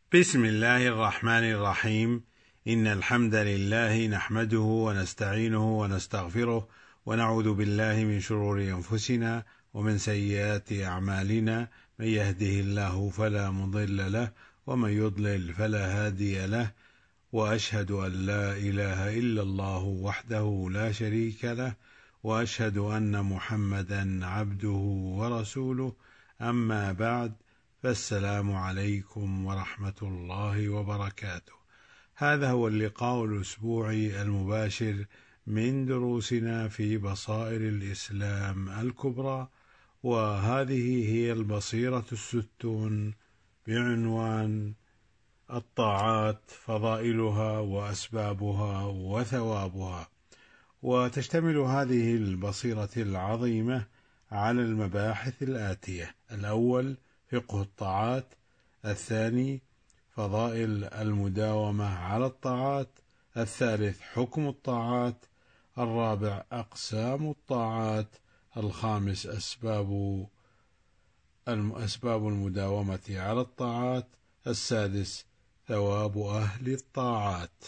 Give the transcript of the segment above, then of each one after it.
بسم الله الرحمن الرحيم. إن الحمد لله نحمده ونستعينه ونستغفره ونعوذ بالله من شرور أنفسنا ومن سيئات أعمالنا، من يهده الله فلا مضل له ومن يضلل فلا هادي له، وأشهد أن لا إله إلا الله وحده لا شريك له، وأشهد أن محمدا عبده ورسوله. أما بعد، فالسلام عليكم ورحمة الله وبركاته. هذا هو اللقاء الأسبوعي المباشر من دروسنا في بصائر الإسلام الكبرى، وهذه هي البصيرة الستون بعنوان الطاعات، فضائلها وأسبابها وثوابها. وتشتمل هذه البصيرة العظيمة على المباحث الآتية: الأول فقه الطاعات، الثاني فضائل المداومة على الطاعات، الثالث حكم الطاعات، الرابع أقسام الطاعات، الخامس أسباب المداومة على الطاعات، السادس ثواب أهل الطاعات.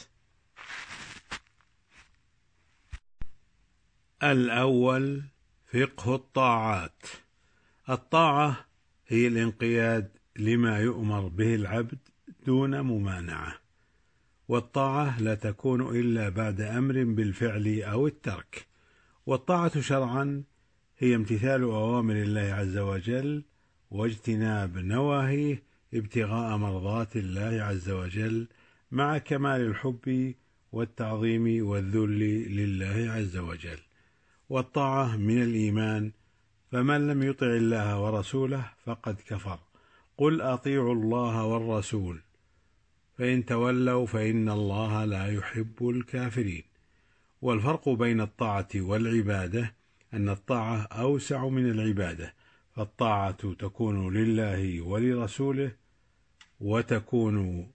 الأول فقه الطاعات. الطاعة هي الانقياد لما يؤمر به العبد دون ممانعة، والطاعة لا تكون إلا بعد أمر بالفعل أو الترك. والطاعة شرعا هي امتثال أوامر الله عز وجل واجتناب نواهيه ابتغاء مرضات الله عز وجل، مع كمال الحب والتعظيم والذل لله عز وجل. والطاعة من الإيمان، فمن لم يطع الله ورسوله فقد كفر. قل أطيعوا الله والرسول فإن تولوا فإن الله لا يحب الكافرين. والفرق بين الطاعة والعبادة أن الطاعة أوسع من العبادة، فالطاعة تكون لله ولرسوله، وتكون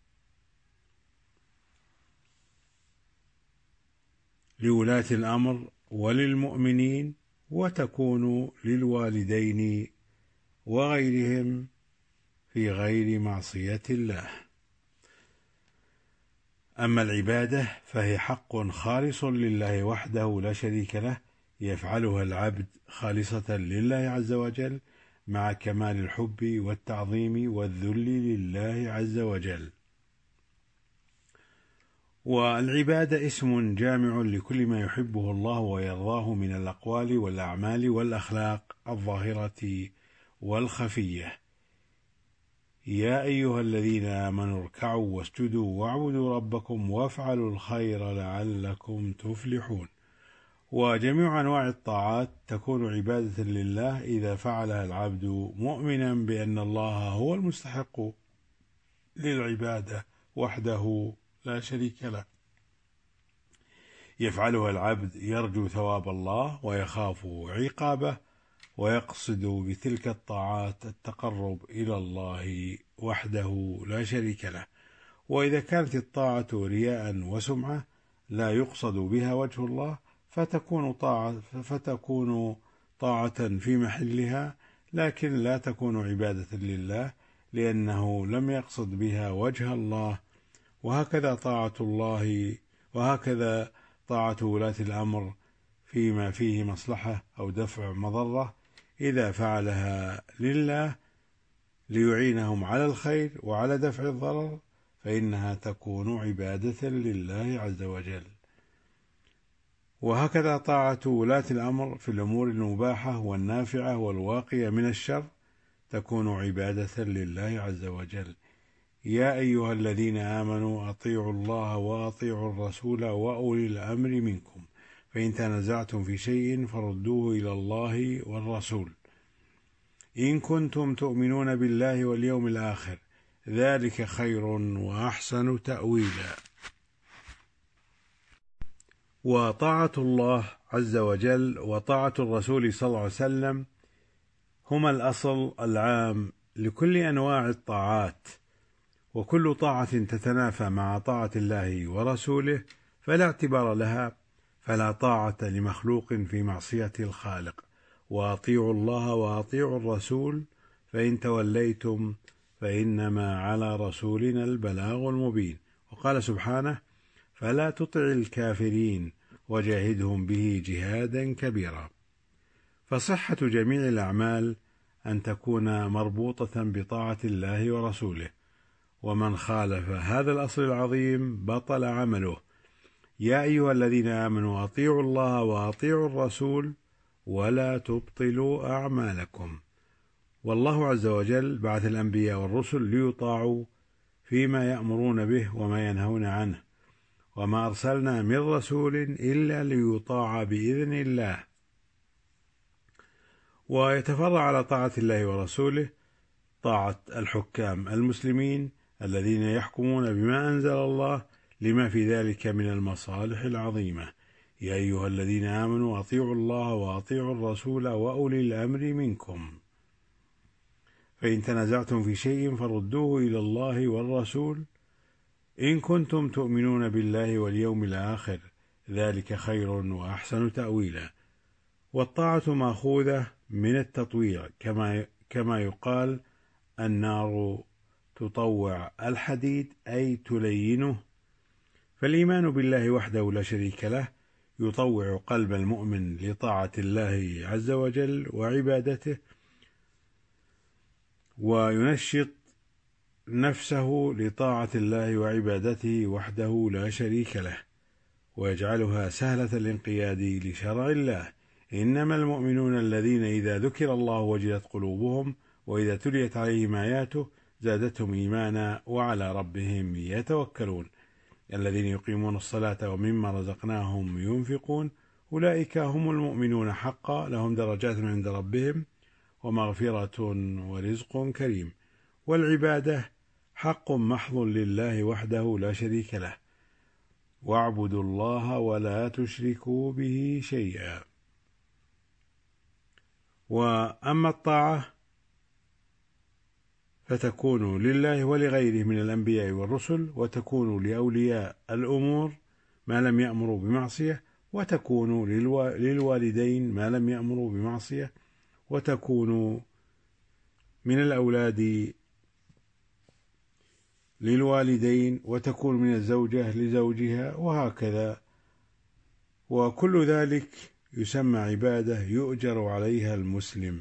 لولاة الأمر وللمؤمنين، وتكون للوالدين وغيرهم في غير معصية الله. أما العبادة فهي حق خالص لله وحده لا شريك له، يفعلها العبد خالصة لله عز وجل، مع كمال الحب والتعظيم والذل لله عز وجل. والعبادة اسم جامع لكل ما يحبه الله ويرضاه من الأقوال والأعمال والأخلاق الظاهرة والخفية. يا أيها الذين آمنوا اركعوا واسجدوا واعبدوا ربكم وافعلوا الخير لعلكم تفلحون. وجميع أنواع الطاعات تكون عبادة لله إذا فعلها العبد مؤمنا بأن الله هو المستحق للعبادة وحده لا شريك له. يفعلها العبد يرجو ثواب الله ويخاف عقابه، ويقصد بتلك الطاعات التقرب إلى الله وحده لا شريك له. وإذا كانت الطاعة رياء وسمعة لا يقصد بها وجه الله فتكون طاعة في محلها، لكن لا تكون عبادة لله، لأنه لم يقصد بها وجه الله. وهكذا طاعة ولاة الأمر فيما فيه مصلحة أو دفع مضرة، إذا فعلها لله ليعينهم على الخير وعلى دفع الضرر فإنها تكون عبادة لله عز وجل. وهكذا طاعة ولاة الأمر في الأمور المباحة والنافعة والواقية من الشر تكون عبادة لله عز وجل. يا أيها الذين آمنوا أطيعوا الله وأطيعوا الرسول وأولي الأمر منكم، فإن تنازعتم في شيء فردوه إلى الله والرسول إن كنتم تؤمنون بالله واليوم الآخر، ذلك خير وأحسن تأويلا. وطاعة الله عز وجل وطاعة الرسول صلى الله عليه وسلم هما الأصل العام لكل أنواع الطاعات، وكل طاعة تتنافى مع طاعة الله ورسوله فلا اعتبار لها، فلا طاعة لمخلوق في معصية الخالق. وأطيعوا الله وأطيعوا الرسول فإن توليتم فإنما على رسولنا البلاغ المبين. وقال سبحانه: فلا تطع الكافرين وجاهدهم به جهادا كبيرا. فصحة جميع الأعمال أن تكون مربوطة بطاعة الله ورسوله، ومن خالف هذا الأصل العظيم بطل عمله. يا أيها الذين آمنوا أطيعوا الله وأطيعوا الرسول ولا تبطلوا أعمالكم. والله عز وجل بعث الأنبياء والرسل ليطاعوا فيما يأمرون به وما ينهون عنه، وما أرسلنا من رسول إلا ليطاع بإذن الله. ويتفرع على طاعة الله ورسوله طاعة الحكام المسلمين الذين يحكمون بما أنزل الله لما في ذلك من المصالح العظيمة. يا أيها الذين آمنوا أطيعوا الله وأطيعوا الرسول وأولي الأمر منكم، فإن تنازعتم في شيء فردوه إلى الله والرسول إن كنتم تؤمنون بالله واليوم الآخر، ذلك خير وأحسن تأويلا. والطاعة مأخوذة من التطويع، كما يقال النار تطوع الحديد أي تلينه. فالإيمان بالله وحده لا شريك له يطوع قلب المؤمن لطاعة الله عز وجل وعبادته، وينشط نفسه لطاعة الله وعبادته وحده لا شريك له، ويجعلها سهلة الانقياد لشرع الله. إنما المؤمنون الذين إذا ذكر الله وجلت قلوبهم وإذا تليت عليهم آياته زادتهم إيمانا وعلى ربهم يتوكلون، الذين يقيمون الصلاة ومما رزقناهم ينفقون، أولئك هم المؤمنون حقا، لهم درجات عند ربهم ومغفرة ورزق كريم. والعبادة حق محض لله وحده لا شريك له، واعبدوا الله ولا تشركوا به شيئا. وأما الطاعة فتكون لله ولغيره من الأنبياء والرسل، وتكون لأولياء الأمور ما لم يأمروا بمعصية، وتكون للوالدين ما لم يأمروا بمعصية، وتكون من الأولاد للوالدين، وتكون من الزوجة لزوجها، وهكذا. وكل ذلك يسمى عبادة يؤجر عليها المسلم.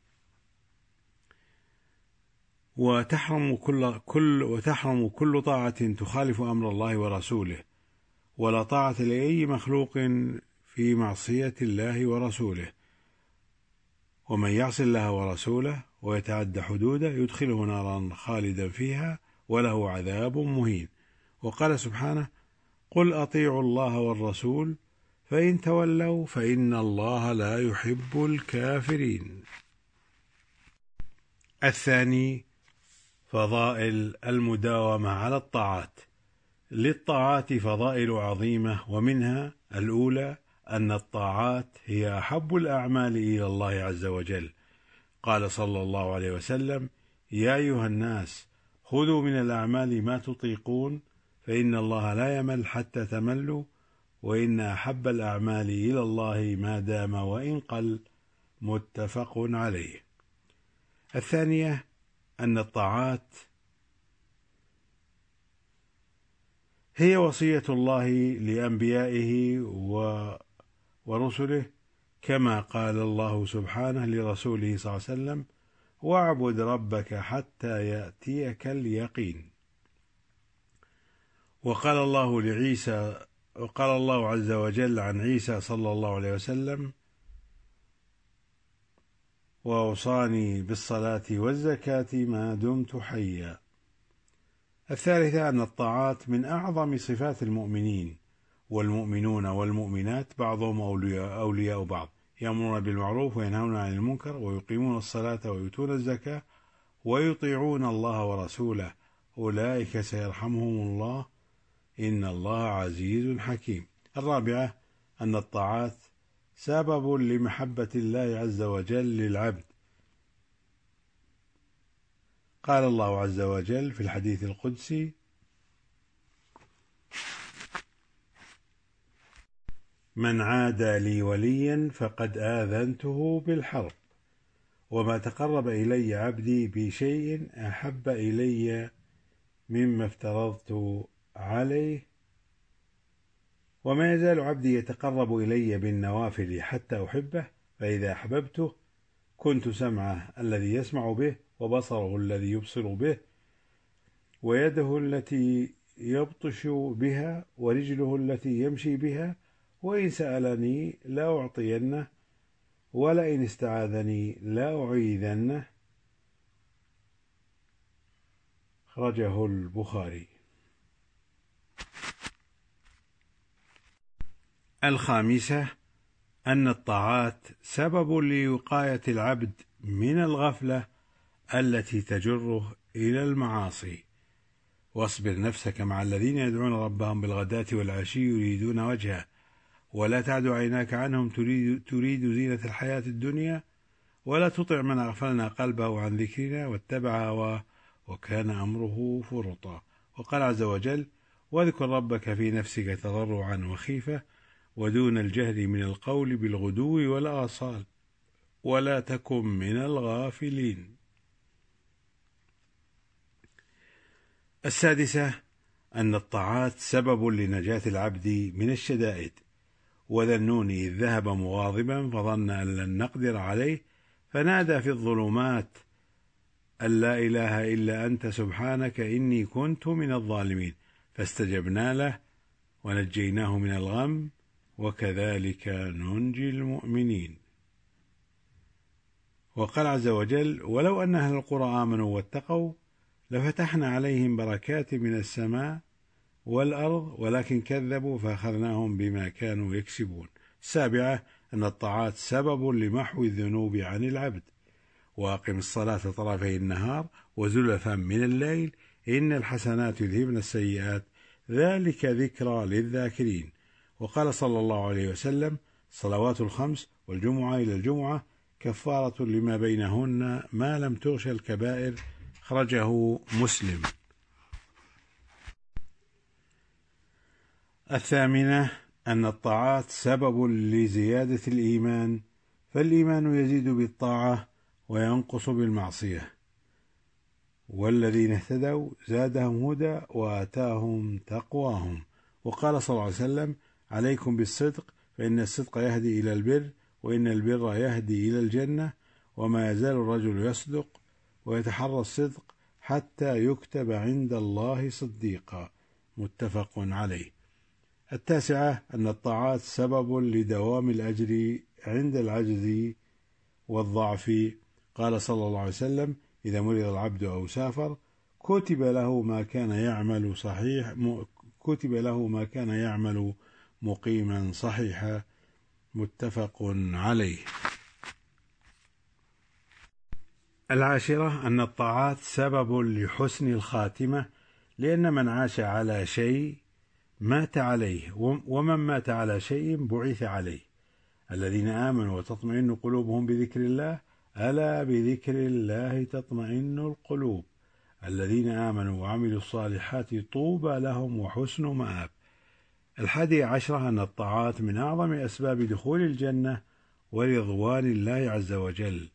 وتحرم كل طاعة تخالف أمر الله ورسوله، ولا طاعة لأي مخلوق في معصية الله ورسوله. ومن يعص الله ورسوله ويتعد حدوده يدخله نارا خالدا فيها وله عذاب مهين. وقال سبحانه: قل أطيعوا الله والرسول فإن تولوا فإن الله لا يحب الكافرين. الثاني فضائل المداومة على الطاعات. للطاعات فضائل عظيمة، ومنها الأولى أن الطاعات هي أحب الأعمال إلى الله عز وجل. قال صلى الله عليه وسلم: يا أيها الناس خذوا من الأعمال ما تطيقون فإن الله لا يمل حتى تملوا، وإن أحب الأعمال إلى الله ما دام وإن قل. متفق عليه. الثانية أن الطاعات هي وصية الله لأنبيائه ورسله، كما قال الله سبحانه لرسوله صلى الله عليه وسلم: واعبد ربك حتى يأتيك اليقين. وقال الله عز وجل عن عيسى صلى الله عليه وسلم: وأوصاني بالصلاة والزكاة ما دمت حيا. الثالثة أن الطاعات من أعظم صفات المؤمنين، والمؤمنون والمؤمنات بعضهم أولياء بعض، يأمرون بالمعروف وينهون عن المنكر ويقيمون الصلاة ويؤتون الزكاة ويطيعون الله ورسوله، أولئك سيرحمهم الله إن الله عزيز حكيم. الرابعة أن الطاعات سبب لمحبة الله عز وجل للعبد. قال الله عز وجل في الحديث القدسي: من عادى لي وليا فقد آذنته بالحرب. وما تقرب إلي عبدي بشيء أحب إلي مما افترضت عليه، وما يزال عبدي يتقرب إلي بالنوافل حتى أحبه، فإذا أحببته كنت سمعه الذي يسمع به، وبصره الذي يبصر به، ويده التي يبطش بها، ورجله التي يمشي بها، وإن سألني لا أعطينه، ولئن استعاذني لا أعيذنه. أخرجه البخاري. الخامسة أن الطاعات سبب لوقاية العبد من الغفلة التي تجره إلى المعاصي. واصبر نفسك مع الذين يدعون ربهم بالغداة والعشي يريدون وجهه، ولا تعد عيناك عنهم تريد زينة الحياة الدنيا، ولا تطع من أغفلنا قلبه عن ذكرنا واتبع هواه وكان أمره فرطا. وقال عز وجل: واذكر ربك في نفسك تضرعا وخيفة ودون الجهر من القول بالغدو والآصال ولا تكن من الغافلين. السادسة أن الطاعات سبب لنجاة العبد من الشدائد. وذا النون إذ ذهب مغاضبا فظن أن لن نقدر عليه فنادى في الظلمات أن لا إله إلا أنت سبحانك إني كنت من الظالمين، فاستجبنا له ونجيناه من الغم وكذلك ننجي المؤمنين. وقال عز وجل: ولو أن أهل القرى آمنوا واتقوا لفتحنا عليهم بركات من السماء والأرض ولكن كذبوا فأخذناهم بما كانوا يكسبون. السابعة أن الطاعات سبب لمحو الذنوب عن العبد. وأقم الصلاة طرفي النهار وزلفا من الليل إن الحسنات يذهبن السيئات ذلك ذكرى للذاكرين. وقال صلى الله عليه وسلم: صلوات الخمس والجمعة إلى الجمعة كفارة لما بينهن ما لم تغش الكبائر. أخرجه مسلم. الثامنة أن الطاعات سبب لزيادة الإيمان، فالإيمان يزيد بالطاعة وينقص بالمعصية. والذين اهتدوا زادهم هدى وآتاهم تقواهم. وقال صلى الله عليه وسلم: عليكم بالصدق فإن الصدق يهدي إلى البر، وإن البر يهدي إلى الجنة، وما يزال الرجل يصدق ويتحرى الصدق حتى يكتب عند الله صديقا. متفق عليه. التاسعة أن الطاعات سبب لدوام الأجر عند العجز والضعف. قال صلى الله عليه وسلم: إذا مرض العبد أو سافر كتب له ما كان يعمل مقيما صحيحا. متفق عليه. العاشرة أن الطاعات سبب لحسن الخاتمة، لأن من عاش على شيء مات عليه، ومن مات على شيء بعث عليه. الذين آمنوا وتطمئن قلوبهم بذكر الله ألا بذكر الله تطمئن القلوب. الذين آمنوا وعملوا الصالحات طوبى لهم وحسن مآب. 11 أن الطاعات من أعظم أسباب دخول الجنة ورضوان الله عز وجل.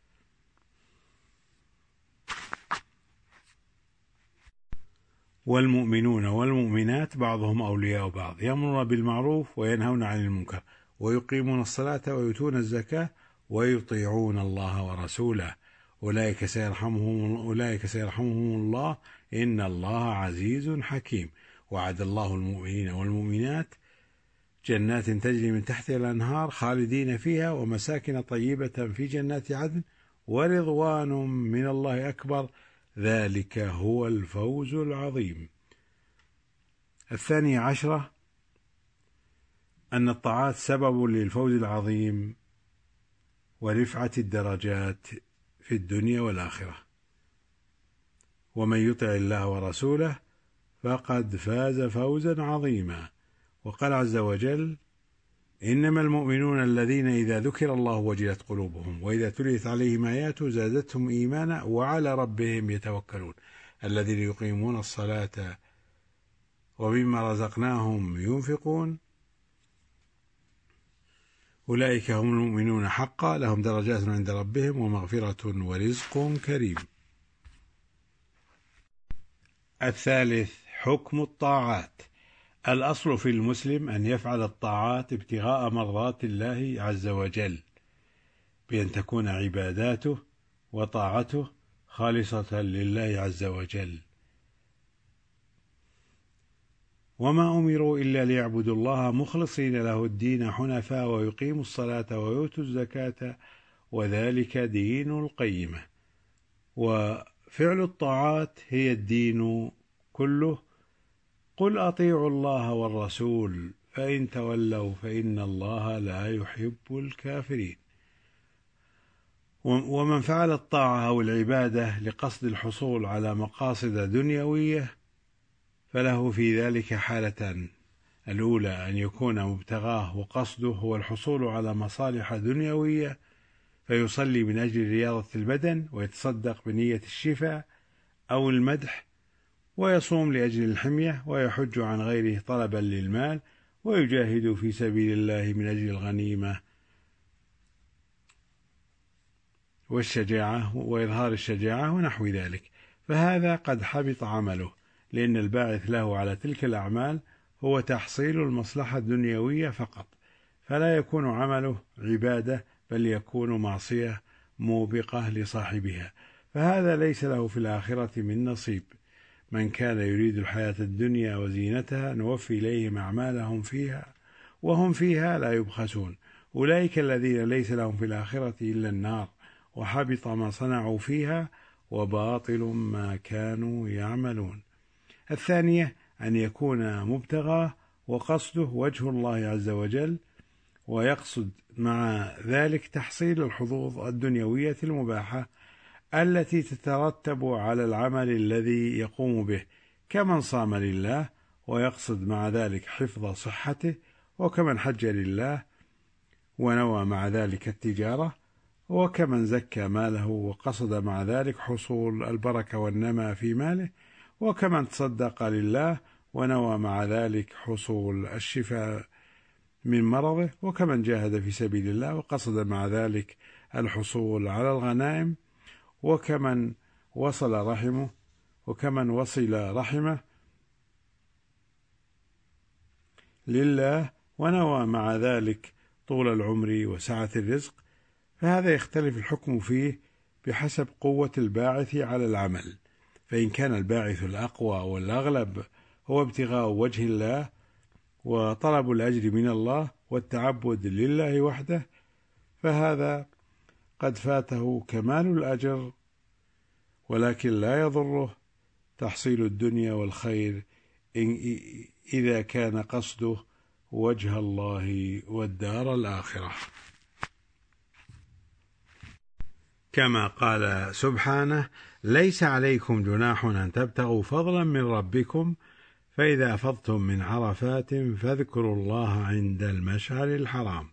والمؤمنون والمؤمنات بعضهم أولياء بعض، يأمرون بالمعروف وينهون عن المنكر ويقيمون الصلاة ويؤتون الزكاة ويطيعون الله ورسوله أولئك سيرحمهم الله إن الله عزيز حكيم. وعد الله المؤمنين والمؤمنات جنات تجري من تحتها الأنهار خالدين فيها ومساكن طيبة في جنات عدن ورضوان من الله أكبر ذلك هو الفوز العظيم. 12 أن الطاعات سبب للفوز العظيم ورفعة الدرجات في الدنيا والآخرة. ومن يطع الله ورسوله فقد فاز فوزا عظيما. وقال عز وجل: إنما المؤمنون الذين إذا ذكر الله وجلت قلوبهم وإذا تليت عليهم آياته زادتهم إيمانا وعلى ربهم يتوكلون الذين يقيمون الصلاة ومما رزقناهم ينفقون أولئك هم المؤمنون حقا لهم درجات عند ربهم ومغفرة ورزق كريم. الثالث حكم الطاعات. الأصل في المسلم أن يفعل الطاعات ابتغاء مرضات الله عز وجل، بأن تكون عباداته وطاعته خالصة لله عز وجل، وما أمروا إلا ليعبدوا الله مخلصين له الدين حنفاء ويقيموا الصلاة ويؤتوا الزكاة وذلك دين القيمة. وفعل الطاعات هي الدين كله. قل أطيعوا الله والرسول فإن تولوا فإن الله لا يحب الكافرين. ومن فعل الطاعة أو العبادة لقصد الحصول على مقاصد دنيوية فله في ذلك حالتان: الأولى أن يكون مبتغاه وقصده هو الحصول على مصالح دنيوية، فيصلي من أجل رياضة البدن ويتصدق بنية الشفاء أو المدح، ويصوم لأجل الحمية، ويحج عن غيره طلبا للمال، ويجاهد في سبيل الله من أجل الغنيمة والشجاعة وإظهار الشجاعة ونحو ذلك، فهذا قد حبط عمله، لأن الباعث له على تلك الأعمال هو تحصيل المصلحة الدنيوية فقط، فلا يكون عمله عبادة بل يكون معصية موبقة لصاحبها، فهذا ليس له في الآخرة من نصيب. من كان يريد الحياة الدنيا وزينتها نوفي إليهم أعمالهم فيها وهم فيها لا يبخسون، أولئك الذين ليس لهم في الآخرة إلا النار وحبط ما صنعوا فيها وباطل ما كانوا يعملون. الثانية أن يكون مبتغاه وقصده وجه الله عز وجل، ويقصد مع ذلك تحصيل الحظوظ الدنيوية المباحة التي تترتب على العمل الذي يقوم به، كمن صام لله ويقصد مع ذلك حفظ صحته، وكمن حج لله ونوى مع ذلك التجارة، وكمن زكى ماله وقصد مع ذلك حصول البركة والنماء في ماله، وكمن تصدق لله ونوى مع ذلك حصول الشفاء من مرضه، وكمن جاهد في سبيل الله وقصد مع ذلك الحصول على الغنائم، وكمن وصل رحمه لله ونوى مع ذلك طول العمر وسعة الرزق، فهذا يختلف الحكم فيه بحسب قوة الباعث على العمل، فإن كان الباعث الأقوى والأغلب هو ابتغاء وجه الله وطلب الأجر من الله والتعبد لله وحده، فهذا قد فاته كمال الأجر، ولكن لا يضره تحصيل الدنيا والخير إذا كان قصده وجه الله والدار الآخرة، كما قال سبحانه: ليس عليكم جناح أن تبتغوا فضلا من ربكم فإذا أفضتم من عرفات فاذكروا الله عند المشعر الحرام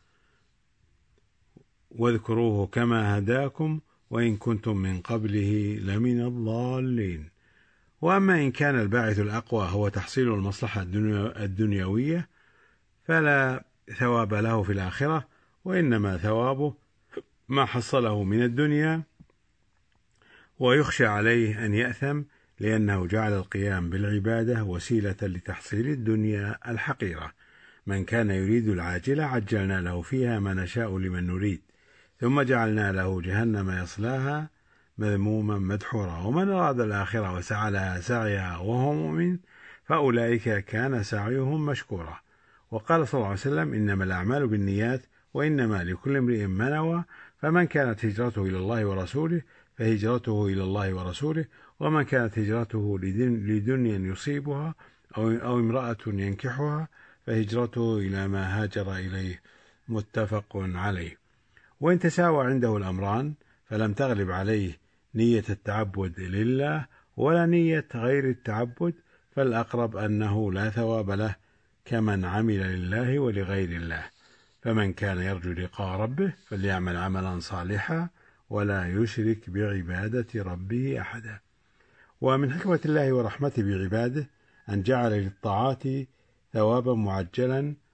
واذكروه كما هداكم وإن كنتم من قبله لمن الضالين. وأما إن كان الباعث الأقوى هو تحصيل المصلحة الدنيوية فلا ثواب له في الآخرة، وإنما ثوابه ما حصله من الدنيا، ويخشى عليه أن يأثم لأنه جعل القيام بالعبادة وسيلة لتحصيل الدنيا الحقيرة. من كان يريد العاجلة عجلنا له فيها ما نشاء لمن نريد ثم جعلنا له جهنم يصلاها مذموما مدحورا، ومن أراد الآخرة وسعى لها سعيها وهو مؤمن فأولئك كان سعيهم مشكورا. وقال صلى الله عليه وسلم: إنما الأعمال بالنيات وإنما لكل امرئ ما نوى، فمن كانت هجرته إلى الله ورسوله فهجرته إلى الله ورسوله، ومن كانت هجرته لدنيا يصيبها أو امرأة ينكحها فهجرته إلى ما هاجر إليه، متفق عليه. وإن تساوى عنده الأمران فلم تغلب عليه نية التعبد لله ولا نية غير التعبد، فالأقرب أنه لا ثواب له كمن عمل لله ولغير الله. فمن كان يرجو لقاء ربه فليعمل عملا صالحا ولا يشرك بعبادة ربه أحدا. ومن حكمة الله ورحمته بعباده أن جعل للطاعات ثوابا معجلا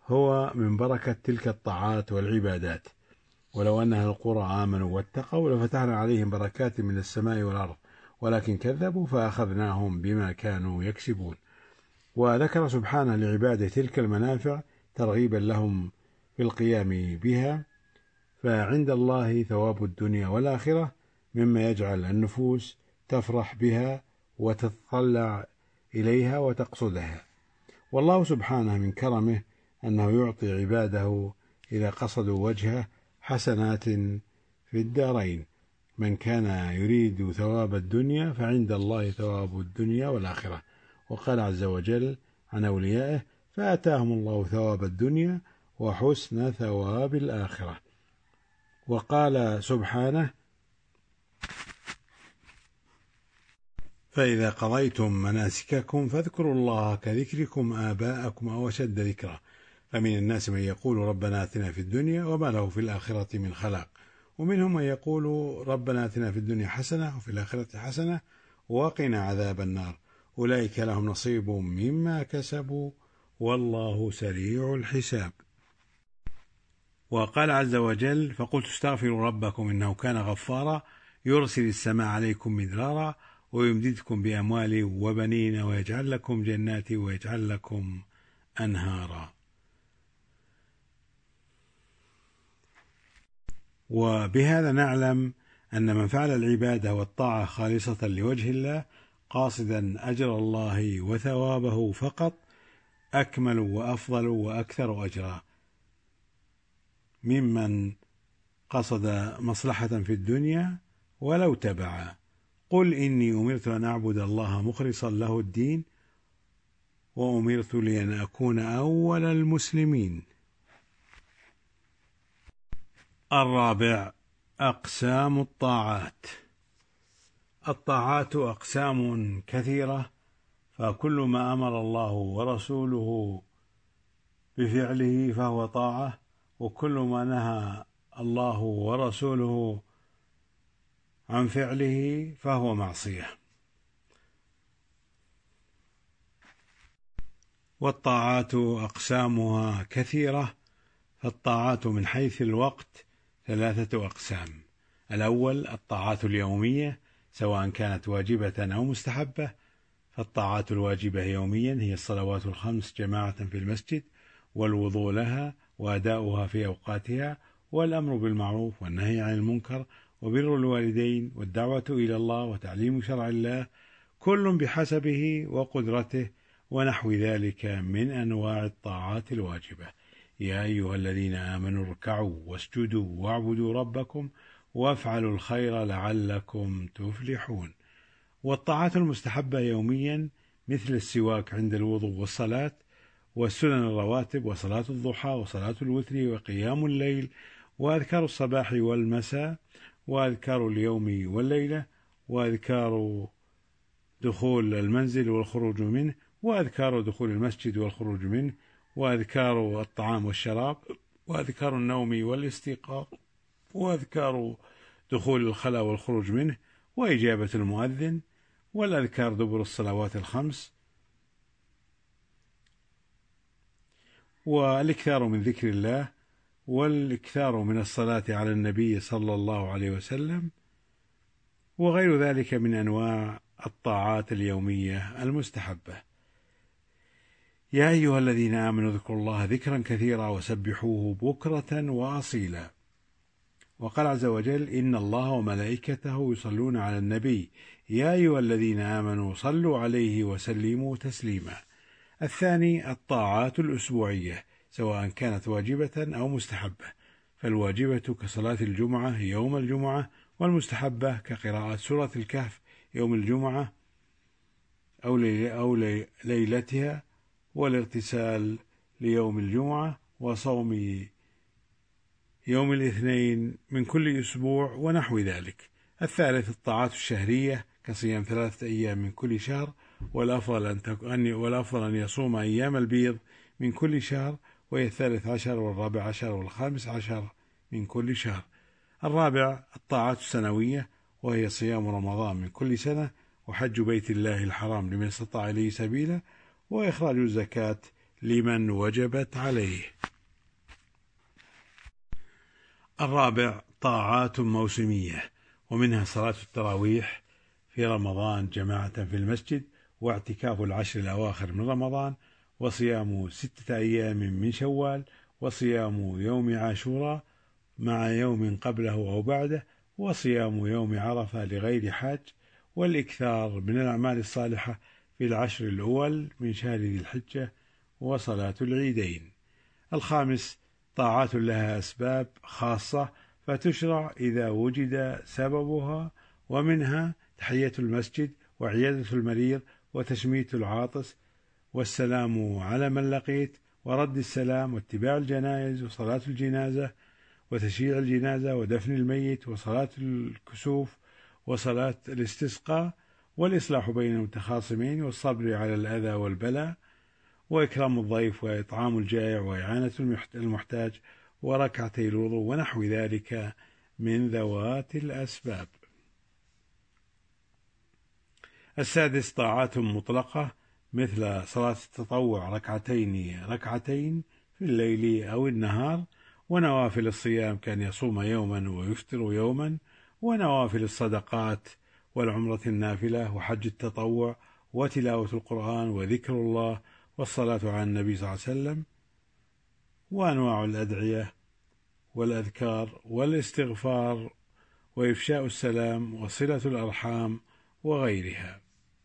هو من بركة تلك الطاعات والعبادات. ولو أن أهل القرى آمنوا واتقوا لفتحنا عليهم بركات من السماء والأرض ولكن كذبوا فأخذناهم بما كانوا يكسبون. وذكر سبحانه لعباده تلك المنافع ترغيبا لهم في القيام بها، فعند الله ثواب الدنيا والآخرة مما يجعل النفوس تفرح بها وتتطلع إليها وتقصدها. والله سبحانه من كرمه أنه يعطي عباده إذا قصدوا وجهه حسنات في الدارين. من كان يريد ثواب الدنيا فعند الله ثواب الدنيا والآخرة. وقال عز وجل عن أوليائه فآتاهم الله ثواب الدنيا وحسن ثواب الآخرة. وقال سبحانه فإذا قضيتم مناسككم فاذكروا الله كذكركم آباءكم أو أشد ذكرا. فمن الناس من يقول ربنا آتنا في الدنيا وما له في الآخرة من خلاق، ومنهم من يقول ربنا آتنا في الدنيا حسنة وفي الآخرة حسنة وقنا عذاب النار. أولئك لهم نصيب مما كسبوا والله سريع الحساب. وقال عز وجل فقلت استغفروا ربكم إنه كان غفارا يرسل السماء عليكم مدرارا ويمددكم بأموال وبنين ويجعل لكم جنات ويجعل لكم أنهارا. وبهذا نعلم أن من فعل العبادة والطاعة خالصة لوجه الله قاصدا أجر الله وثوابه فقط أكمل وأفضل وأكثر أجرا ممن قصد مصلحة في الدنيا ولو تبعا. قل إني أمرت أن أعبد الله مخلصا له الدين وأمرت لأن أكون أول المسلمين. الرابع أقسام الطاعات. الطاعات أقسام كثيرة، فكل ما أمر الله ورسوله بفعله فهو طاعة، وكل ما نهى الله ورسوله عن فعله فهو معصية. والطاعات أقسامها كثيرة، فالطاعات من حيث الوقت 3 أقسام. الأول الطاعات اليومية سواء كانت واجبة أو مستحبة. فالطاعات الواجبة يوميا هي الصلوات الخمس جماعة في المسجد والوضوء لها وأداؤها في أوقاتها والأمر بالمعروف والنهي عن المنكر وبر الوالدين والدعوة إلى الله وتعليم شرع الله، كل بحسبه وقدرته ونحو ذلك من أنواع الطاعات الواجبة. يا أيها الذين آمنوا اركعوا واسجدوا واعبدوا ربكم وافعلوا الخير لعلكم تفلحون. والطاعات المستحبة يوميا مثل السواك عند الوضوء والصلاة والسنن الرواتب وصلاة الضحى وصلاة الوتر وقيام الليل وأذكار الصباح والمساء وأذكار اليوم والليلة وأذكار دخول المنزل والخروج منه وأذكار دخول المسجد والخروج منه وأذكار الطعام والشراب وأذكار النوم والاستيقاظ وأذكار دخول الخلاء والخروج منه وإجابة المؤذن والأذكار دبر الصلوات الخمس والإكثار من ذكر الله والإكثار من الصلاة على النبي صلى الله عليه وسلم وغير ذلك من أنواع الطاعات اليومية المستحبة. يا أيها الذين آمنوا اذكروا الله ذكرا كثيرا وسبحوه بكرة وأصيلا. وقال عز وجل إن الله وملائكته يصلون على النبي يا أيها الذين آمنوا صلوا عليه وسلموا تسليما. الثاني الطاعات الأسبوعية سواء كانت واجبة أو مستحبة. فالواجبة كصلاة الجمعة يوم الجمعة، والمستحبة كقراءة سورة الكهف يوم الجمعة أو ليلتها، والاغتسال ليوم الجمعة، وصوم يوم الاثنين من كل أسبوع ونحو ذلك. الثالث الطاعات الشهرية كصيام 3 أيام من كل شهر، والأفضل أن يصوم أيام البيض من كل شهر، وهي 13 و14 و15 من كل شهر. الرابع الطاعات السنوية وهي صيام رمضان من كل سنة، وحج بيت الله الحرام لمن استطاع إليه سبيلا، وإخراج الزكاة لمن وجبت عليه. الرابع طاعات موسمية، ومنها صلاة التراويح في رمضان جماعة في المسجد، واعتكاف العشر الأواخر من رمضان، وصيام 6 أيام من شوال، وصيام يوم عاشوراء مع يوم قبله أو بعده، وصيام يوم عرفة لغير حاج، والإكثار من الأعمال الصالحة في العشر الأول من شهر ذي الحجة، وصلاة العيدين. الخامس طاعات لها أسباب خاصة فتشرع إذا وجد سببها، ومنها تحية المسجد، وعيادة المريض، وتشميت العاطس، والسلام على من لقيت، ورد السلام، واتباع الجنائز، وصلاة الجنازة، وتشييع الجنازة، ودفن الميت، وصلاة الكسوف، وصلاة الاستسقاء، والإصلاح بين المتخاصمين، والصبر على الأذى والبلاء، وإكرام الضيف، وإطعام الجائع، وإعانة المحتاج، وركعتي الوضوء، ونحو ذلك من ذوات الأسباب. السادس طاعات مطلقة مثل صلاة التطوع ركعتين في الليل أو النهار، ونوافل الصيام كان يصوم يوما ويفطر يوما، ونوافل الصدقات والعمرة النافلة، وحج التطوع، وتلاوة القرآن، وذكر الله، والصلاة على النبي صلى الله عليه وسلم، وأنواع الأدعية والأذكار والاستغفار، وإفشاء السلام، وصلة الأرحام، وغيرها.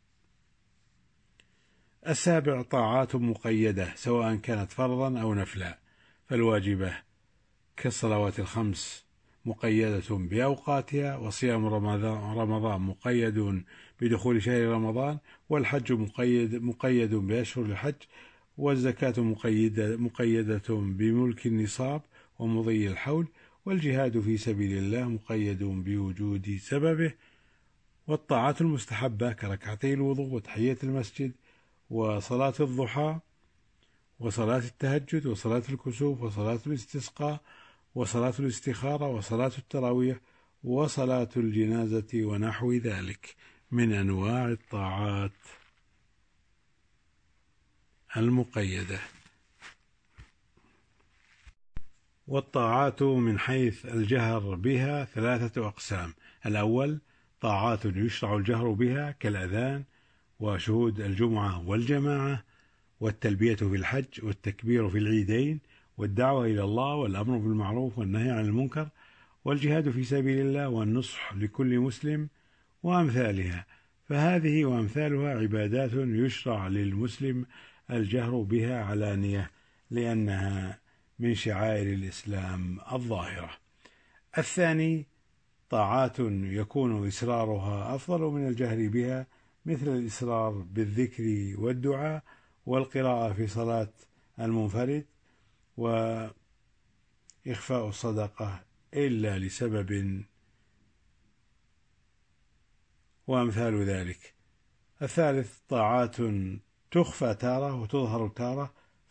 السابع طاعات مقيدة سواء كانت فرضا أو نفلا، فالواجبة كالصلوات الخمس مقيدة بأوقاتها، وصيام رمضان مقيد بدخول شهر رمضان، والحج مقيد بأشهر الحج، والزكاة مقيدة بملك النصاب ومضي الحول، والجهاد في سبيل الله مقيد بوجود سببه. والطاعات المستحبة كركعتي الوضوء، وتحية المسجد، وصلاة الضحى، وصلاة التهجد، وصلاة الكسوف، وصلاة الاستسقاء، وصلاة الاستخارة، وصلاة التراويح، وصلاة الجنازة، ونحو ذلك من أنواع الطاعات المقيدة. والطاعات من حيث الجهر بها 3 أقسام: الأول طاعات يشرع الجهر بها كالأذان، وشهود الجمعة والجماعة، والتلبية في الحج، والتكبير في العيدين، والدعوة إلى الله، والأمر بالمعروف والنهي عن المنكر، والجهاد في سبيل الله، والنصح لكل مسلم، وأمثالها. فهذه وأمثالها عبادات يشرع للمسلم الجهر بها علانية، لأنها من شعائر الإسلام الظاهرة. الثاني طاعات يكون إسرارها أفضل من الجهر بها، مثل الإسرار بالذكر والدعاء، والقراءة في صلاة المنفرد، وإخفاء الصدقة إلا لسبب، وأمثال ذلك. الثالث طاعات تخفى تارة وتظهر تارة،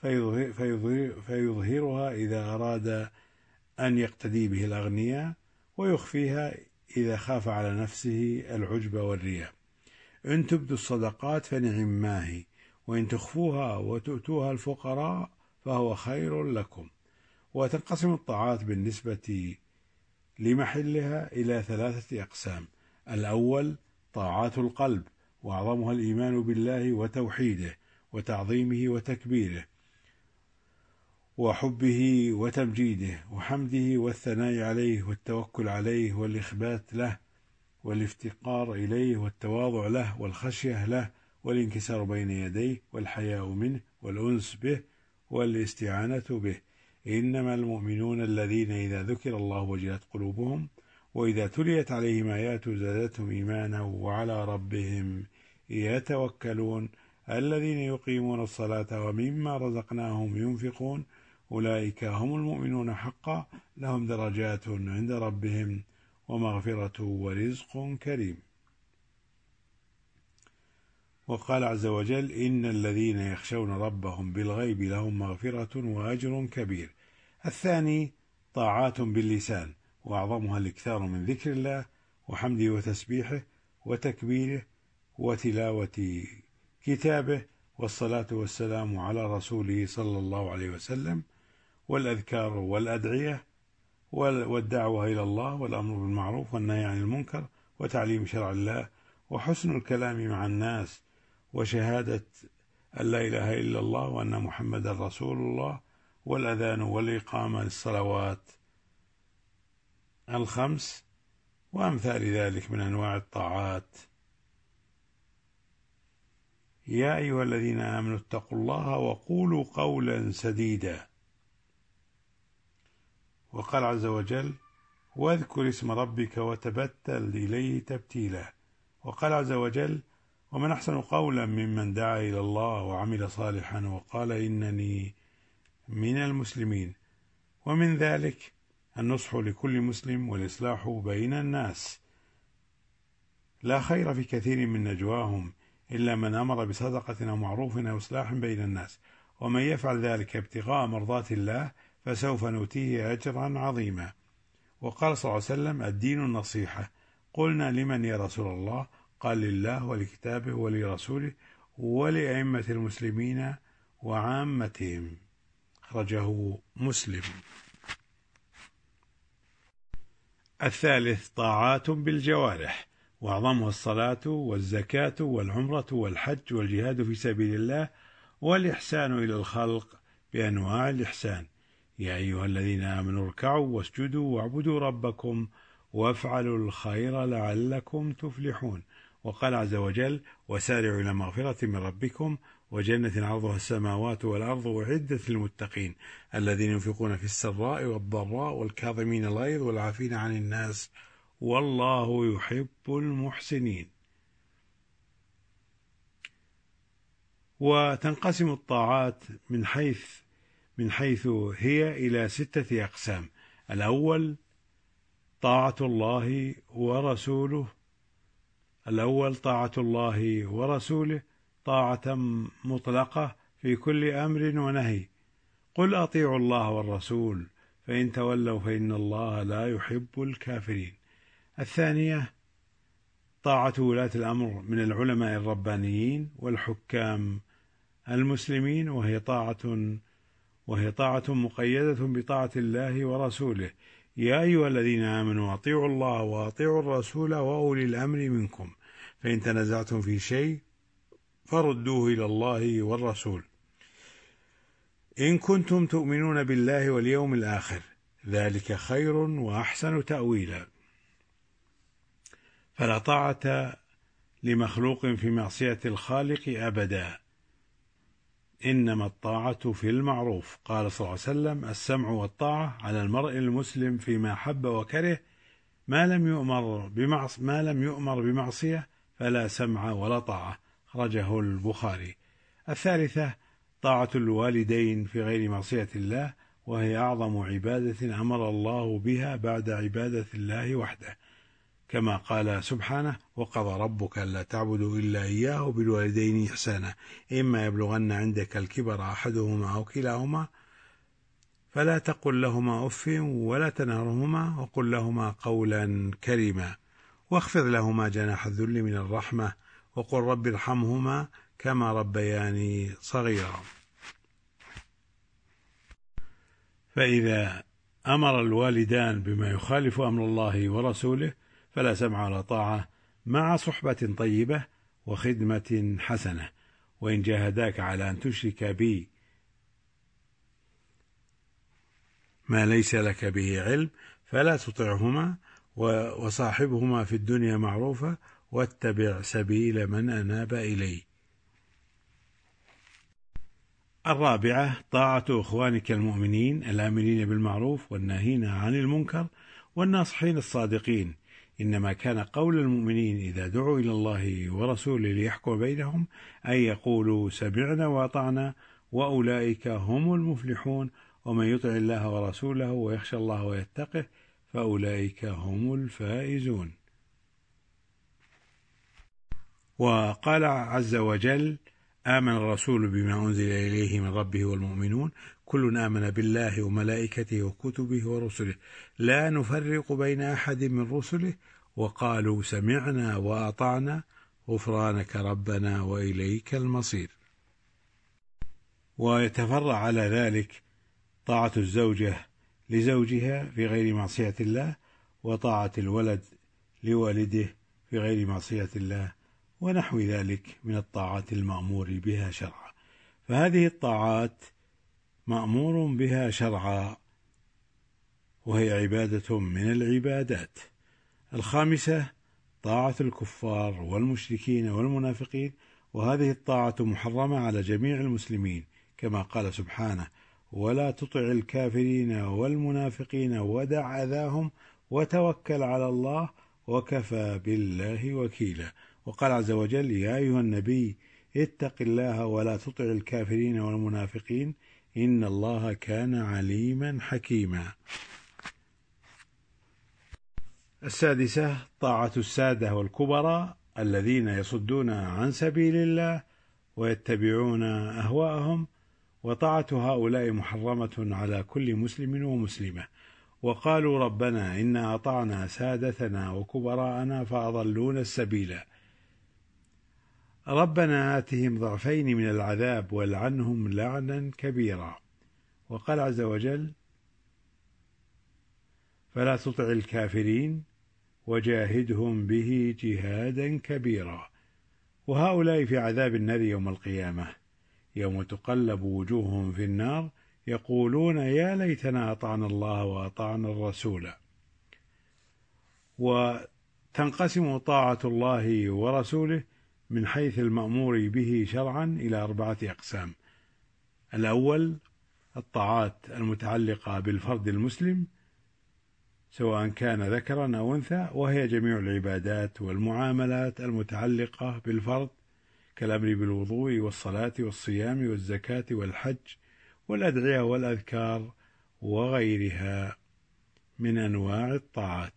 فيظهرها إذا أراد أن يقتدي به الأغنياء، ويخفيها إذا خاف على نفسه العجب والرياء. إن تبدوا الصدقات فنعم ما هي، وإن تخفوها وتؤتوها الفقراء فهو خير لكم. وتنقسم الطاعات بالنسبة لمحلها إلى 3 أقسام: الأول طاعات القلب، وأعظمها الإيمان بالله وتوحيده، وتعظيمه وتكبيره، وحبه وتمجيده، وحمده والثناء عليه، والتوكل عليه، والإخبات له، والافتقار إليه، والتواضع له، والخشية له، والانكسار بين يديه، والحياء منه، والأنس به، والاستعانة به. إنما المؤمنون الذين إذا ذكر الله وجلت قلوبهم، وإذا تليت عليهم آياته زادتهم إيمانا، وعلى ربهم يتوكلون، الذين يقيمون الصلاة ومما رزقناهم ينفقون، أولئك هم المؤمنون حقا، لهم درجات عند ربهم ومغفرة ورزق كريم. وقال عز وجل: إن الذين يخشون ربهم بالغيب لهم مغفرة وأجر كبير. الثاني طاعات باللسان، وأعظمها الإكثار من ذكر الله وحمده وتسبيحه وتكبيره وتلاوة كتابه والصلاة والسلام على رسوله صلى الله عليه وسلم، والأذكار والأدعية، والدعوة إلى الله، والأمر بالمعروف والنهي عن المنكر، وتعليم شرع الله، وحسن الكلام مع الناس، وشهادة أن لا إله إلا الله وأن محمدا رسول الله، والأذان والإقامة للصلوات الخمس، وأمثال ذلك من أنواع الطاعات. يا أيها الذين آمنوا اتقوا الله وقولوا قولا سديدا. وقال عز وجل: واذكر اسم ربك وتبتل إليه تبتيلا. وقال عز وجل: ومن أحسن قولا ممن دعا إلى الله وعمل صالحا وقال إنني من المسلمين. ومن ذلك النصح لكل مسلم والإصلاح بين الناس. لا خير في كثير من نجواهم إلا من أمر بصدقة أو معروف أو إصلاح بين الناس، ومن يفعل ذلك ابتغاء مرضات الله فسوف نؤتيه أجرا عظيما. وقال صلى الله عليه وسلم: الدين النصيحة. قلنا: لمن يا رسول الله؟ قال: لله ولكتابه ولرسوله ولأئمة المسلمين وعامتهم. أخرجه مسلم. الثالث طاعات بالجوارح، وأعظمها الصلاة والزكاة والعمرة والحج والجهاد في سبيل الله والإحسان إلى الخلق بأنواع الإحسان. يا أيها الذين آمنوا اركعوا واسجدوا واعبدوا ربكم وافعلوا الخير لعلكم تفلحون. وقال عز وجل: وسارعوا إلى مغفرة من ربكم وجنة عرضها السماوات والأرض أعدت للمتقين الذين ينفقون في السراء والضراء والكاظمين الغيظ والعافين عن الناس والله يحب المحسنين. وتنقسم الطاعات من حيث هي إلى 6 أقسام. الأول طاعة الله ورسوله طاعة مطلقة في كل أمر ونهي. قل أطيعوا الله والرسول فإن تولوا فإن الله لا يحب الكافرين. الثانية طاعة ولاة الأمر من العلماء الربانيين والحكام المسلمين، وهي طاعة مقيدة بطاعة الله ورسوله. يا أيها الذين آمنوا أطيعوا الله وأطيعوا الرسول وأولي الأمر منكم، فإن تنازعتم في شيء فردوه إلى الله والرسول إن كنتم تؤمنون بالله واليوم الآخر، ذلك خير وأحسن تأويلا. فلا طاعة لمخلوق في معصية الخالق أبدا، إنما الطاعة في المعروف. قال صلى الله عليه وسلم: السمع والطاعة على المرء المسلم فيما حب وكره، ما لم يؤمر بمعصية فلا سمع ولا طاعة. أخرجه البخاري. الثالثة طاعة الوالدين في غير معصية الله، وهي أعظم عبادة أمر الله بها بعد عبادة الله وحده، كما قال سبحانه: وقضى ربك ألا تعبدوا إلا إياه بالوالدين إحسانا إما يبلغن عندك الكبر أحدهما أو كلاهما فلا تقل لهما أف ولا تنهرهما وقل لهما قولا كريما واخفض لهما جناح الذل من الرحمة وقل رب ارحمهما كما ربياني صغيرا. فإذا أمر الوالدان بما يخالف أمر الله ورسوله فلا سمع ولا طاعة مع صحبة طيبة وخدمة حسنة. وإن جاهداك على أن تشرك بي ما ليس لك به علم فلا تطعهما وصاحبهما في الدنيا معروفا واتبع سبيل من أناب إلي. الرابعة طاعة إخوانك المؤمنين الآمرين بالمعروف والناهين عن المنكر والناصحين الصادقين. إنما كان قول المؤمنين إذا دعوا إلى الله ورسوله ليحكم بينهم أن يقولوا سمعنا وأطعنا وأولئك هم المفلحون ومن يطع الله ورسوله ويخشى الله ويتقه فأولئك هم الفائزون. وقال عز وجل: آمن الرسول بما أنزل إليه من ربه والمؤمنون كل آمن بالله وملائكته وكتبه ورسله لا نفرق بين أحد من رسله وقالوا سمعنا وأطعنا غفرانك ربنا وإليك المصير. ويتفرع على ذلك طاعة الزوجة لزوجها في غير معصية الله، وطاعة الولد لوالده في غير معصية الله، ونحو ذلك من الطاعات المأمور بها شرعا. فهذه الطاعات مأمور بها شرعا، وهي عبادة من العبادات. الخامسة طاعة الكفار والمشركين والمنافقين، وهذه الطاعة محرمة على جميع المسلمين، كما قال سبحانه: ولا تطع الكافرين والمنافقين ودع أذاهم وتوكل على الله وكفى بالله وكيلا. وقال عز وجل: يا أيها النبي اتق الله ولا تطع الكافرين والمنافقين إن الله كان عليما حكيما. السادسة طاعة السادة والكبراء الذين يصدون عن سبيل الله ويتبعون أهواءهم، وطاعة هؤلاء محرمة على كل مسلم ومسلمة. وقالوا: ربنا إنا أطعنا سادتنا وكبراءنا فأضلونا السبيل ربنا آتهم ضعفين من العذاب والعنهم لعنا كبيرا. وقال عز وجل: فلا تطع الكافرين وجاهدهم به جهادا كبيرا. وهؤلاء في عذاب النار يوم القيامة، يوم تقلب وجوههم في النار يقولون: يا ليتنا أطعنا الله وأطعنا الرسول. وتنقسم طاعة الله ورسوله من حيث المأمور به شرعا إلى 4 أقسام. الأول الطاعات المتعلقة بالفرد المسلم سواء كان ذكرا أو أنثى، وهي جميع العبادات والمعاملات المتعلقة بالفرد، كالأمر بالوضوء والصلاة والصيام والزكاة والحج والأدعية والأذكار وغيرها من أنواع الطاعات.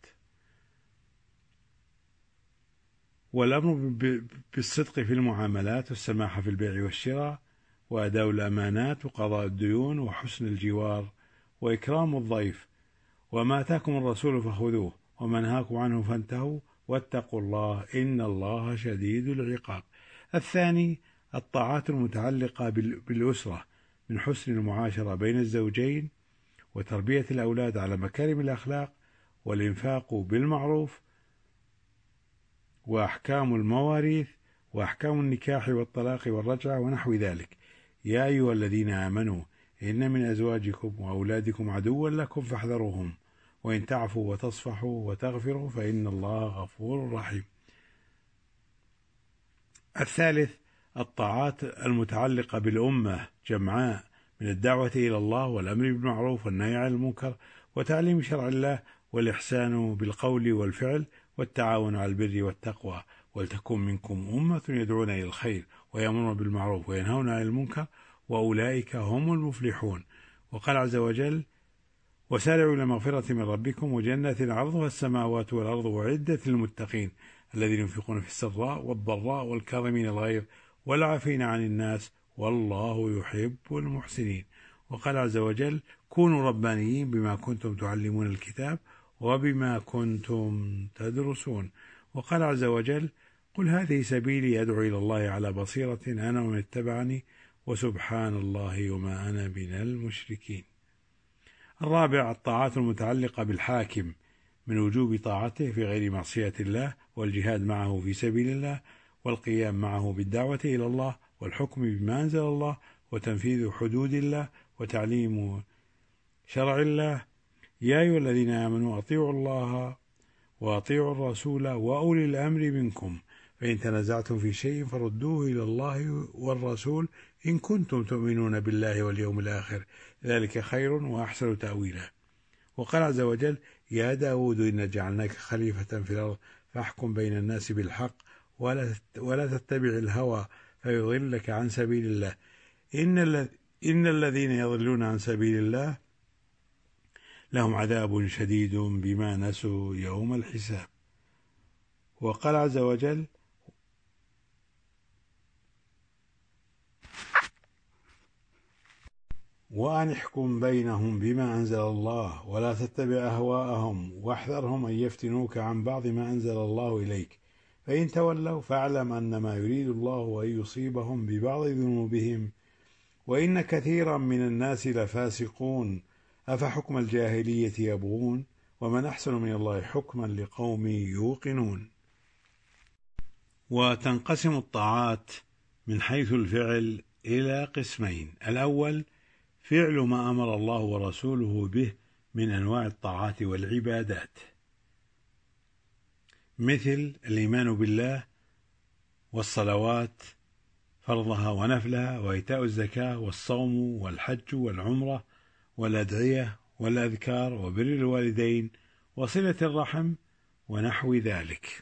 والأمر بالصدق في المعاملات والسماحة في البيع والشراء وأداء الأمانات وقضاء الديون وحسن الجوار وإكرام الضيف. وما آتاكم الرسول فخذوه وما نهاكم عنه فانتهوا واتقوا الله إن الله شديد العقاب. الثاني الطاعات المتعلقة بالأسرة من حسن المعاشرة بين الزوجين وتربية الأولاد على مكارم الأخلاق والإنفاق بالمعروف وأحكام المواريث وأحكام النكاح والطلاق والرجعة ونحو ذلك. يا أيها الذين آمنوا إن من أزواجكم وأولادكم عدوا لكم فاحذروهم وإن تعفوا وتصفحوا وتغفروا فإن الله غفور رحيم. الثالث الطاعات المتعلقة بالأمة جمعاء من الدعوة إلى الله والأمر بالمعروف والنهي عن المنكر وتعليم شرع الله والإحسان بالقول والفعل والتعاون على البر والتقوى، ولتكن منكم أمة يدعون إلى الخير ويأمرون بالمعروف وينهون عن المنكر وأولئك هم المفلحون. وقال عز وجل: وسارعوا إلى مغفرة من ربكم وجنة عرضها السماوات والأرض أعدت للمتقين الذين ينفقون في السراء والضراء والكاظمين الغيظ والعافين عن الناس والله يحب المحسنين. وقال عز وجل: كونوا ربانيين بما كنتم تعلمون الكتاب وبما كنتم تدرسون. وقال عز وجل: قل هذه سبيلي أدعو إلى الله على بصيرة أنا ومن اتبعني وسبحان الله وما أنا من المشركين. الرابع الطاعات المتعلقة بالحاكم من وجوب طاعته في غير معصية الله والجهاد معه في سبيل الله والقيام معه بالدعوة إلى الله والحكم بما أنزل الله وتنفيذ حدود الله وتعليم شرع الله. يا أيها الذين آمنوا أطيعوا الله وأطيعوا الرسول وأولي الأمر منكم فإن تنازعتم في شيء فردوه إلى الله والرسول إن كنتم تؤمنون بالله واليوم الآخر ذلك خير وأحسن تأويلا. وقال عز وجل: يا داود إنا جعلناك خليفة في الأرض فاحكم بين الناس بالحق ولا تتبع الهوى فيضلك عن سبيل الله إن الذين يضلون عن سبيل الله لهم عذاب شديد بما نسوا يوم الحساب. وقال عز وجل: وأن احكم بينهم بما أنزل الله ولا تتبع أهواءهم واحذرهم أن يفتنوك عن بعض ما أنزل الله إليك فإن تولوا فاعلم أنما يريد الله أن يصيبهم ببعض ذنوبهم وإن كثيرا من الناس لفاسقون أفحكم الجاهلية يبغون ومن أحسن من الله حكما لقوم يوقنون. وتنقسم الطاعات من حيث الفعل إلى قسمين: الأول فعل ما أمر الله ورسوله به من أنواع الطاعات والعبادات، مثل الإيمان بالله والصلوات فرضها ونفلها، وإيتاء الزكاة والصوم والحج والعمرة والأدعية والأذكار وبر الوالدين وصلة الرحم ونحو ذلك.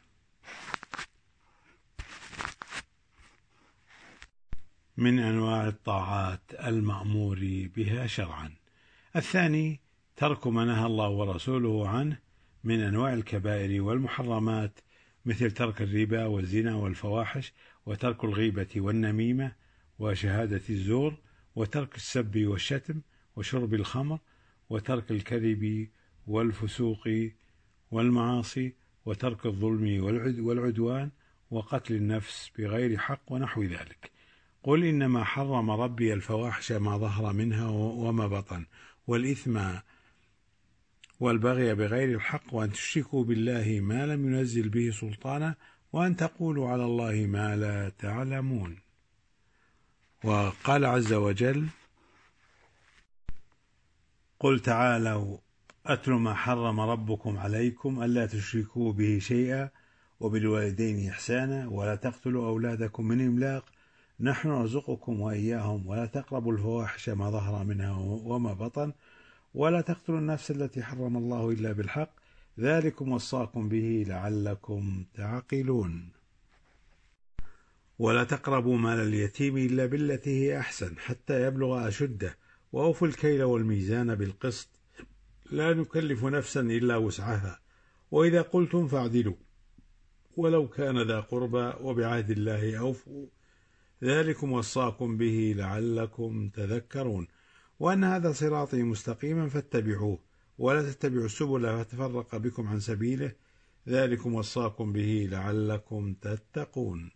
من أنواع الطاعات المأمور بها شرعا. الثاني ترك ما نهى الله ورسوله عنه من أنواع الكبائر والمحرمات، مثل ترك الربا والزنا والفواحش، وترك الغيبة والنميمة وشهادة الزور، وترك السب والشتم وشرب الخمر، وترك الكذب والفسوق والمعاصي، وترك الظلم والعدوان، وقتل النفس بغير حق ونحو ذلك. قل إنما حرم ربي الفواحش ما ظهر منها وما بطن، والإثم والبغي بغير الحق، وأن تشركوا بالله ما لم ينزل به سلطانا، وأن تقولوا على الله ما لا تعلمون. وقال عز وجل: قل تعالوا أتل ما حرم ربكم عليكم ألا تشركوا به شيئا وبالوالدين إحسانا ولا تقتلوا أولادكم من إملاق نحن نرزقكم وإياهم ولا تقربوا الفواحش ما ظهر منها وما بطن ولا تقتلوا النفس التي حرم الله إلا بالحق ذلكم وصاكم به لعلكم تعقلون. ولا تقربوا مال اليتيم إلا بالتي هي أحسن حتى يبلغ أشده وأوفوا الكيل والميزان بالقسط لا نكلف نفسا إلا وسعها وإذا قلتم فاعدلوا ولو كان ذا قربى وبعهد الله أوفوا ذلكم وصاكم به لعلكم تذكرون. وأن هذا صراطي مستقيما فاتبعوه ولا تتبعوا السبل فتفرق بكم عن سبيله ذلكم وصاكم به لعلكم تتقون.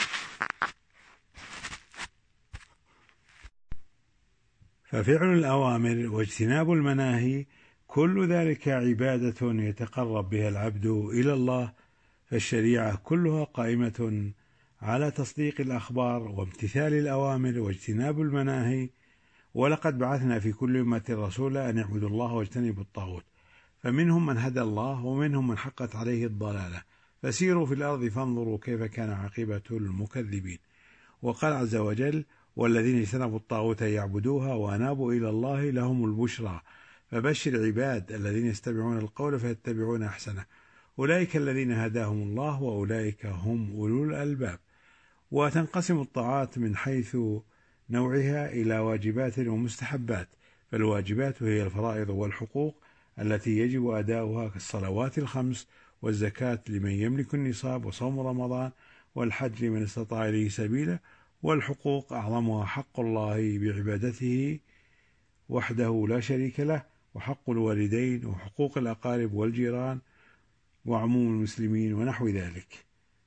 ففعل الأوامر واجتناب المناهي كل ذلك عبادة يتقرب بها العبد إلى الله، فالشريعة كلها قائمة على تصديق الأخبار وامتثال الأوامر واجتناب المناهي. ولقد بعثنا في كل أمة رسولا أن يعبدوا الله واجتنبوا الطاغوت، فمنهم من هدى الله ومنهم من حقت عليه الضلالة، فسيروا في الأرض فانظروا كيف كان عاقبة المكذبين. وقال عز وجل: والذين اجتنبوا الطاغوت يعبدوها وأنابوا إلى الله لهم البشرى فبشر عباد الذين يستمعون القول فيتبعون أحسنه أولئك الذين هداهم الله وأولئك هم أولو الألباب. وتنقسم الطاعات من حيث نوعها إلى واجبات ومستحبات، فالواجبات هي الفرائض والحقوق التي يجب أداؤها كالصلوات الخمس والزكاة لمن يملك النصاب وصوم رمضان والحج لمن استطاع إليه سبيلا. والحقوق أعظمها حق الله بعبادته وحده لا شريك له، وحق الوالدين وحقوق الأقارب والجيران وعموم المسلمين ونحو ذلك،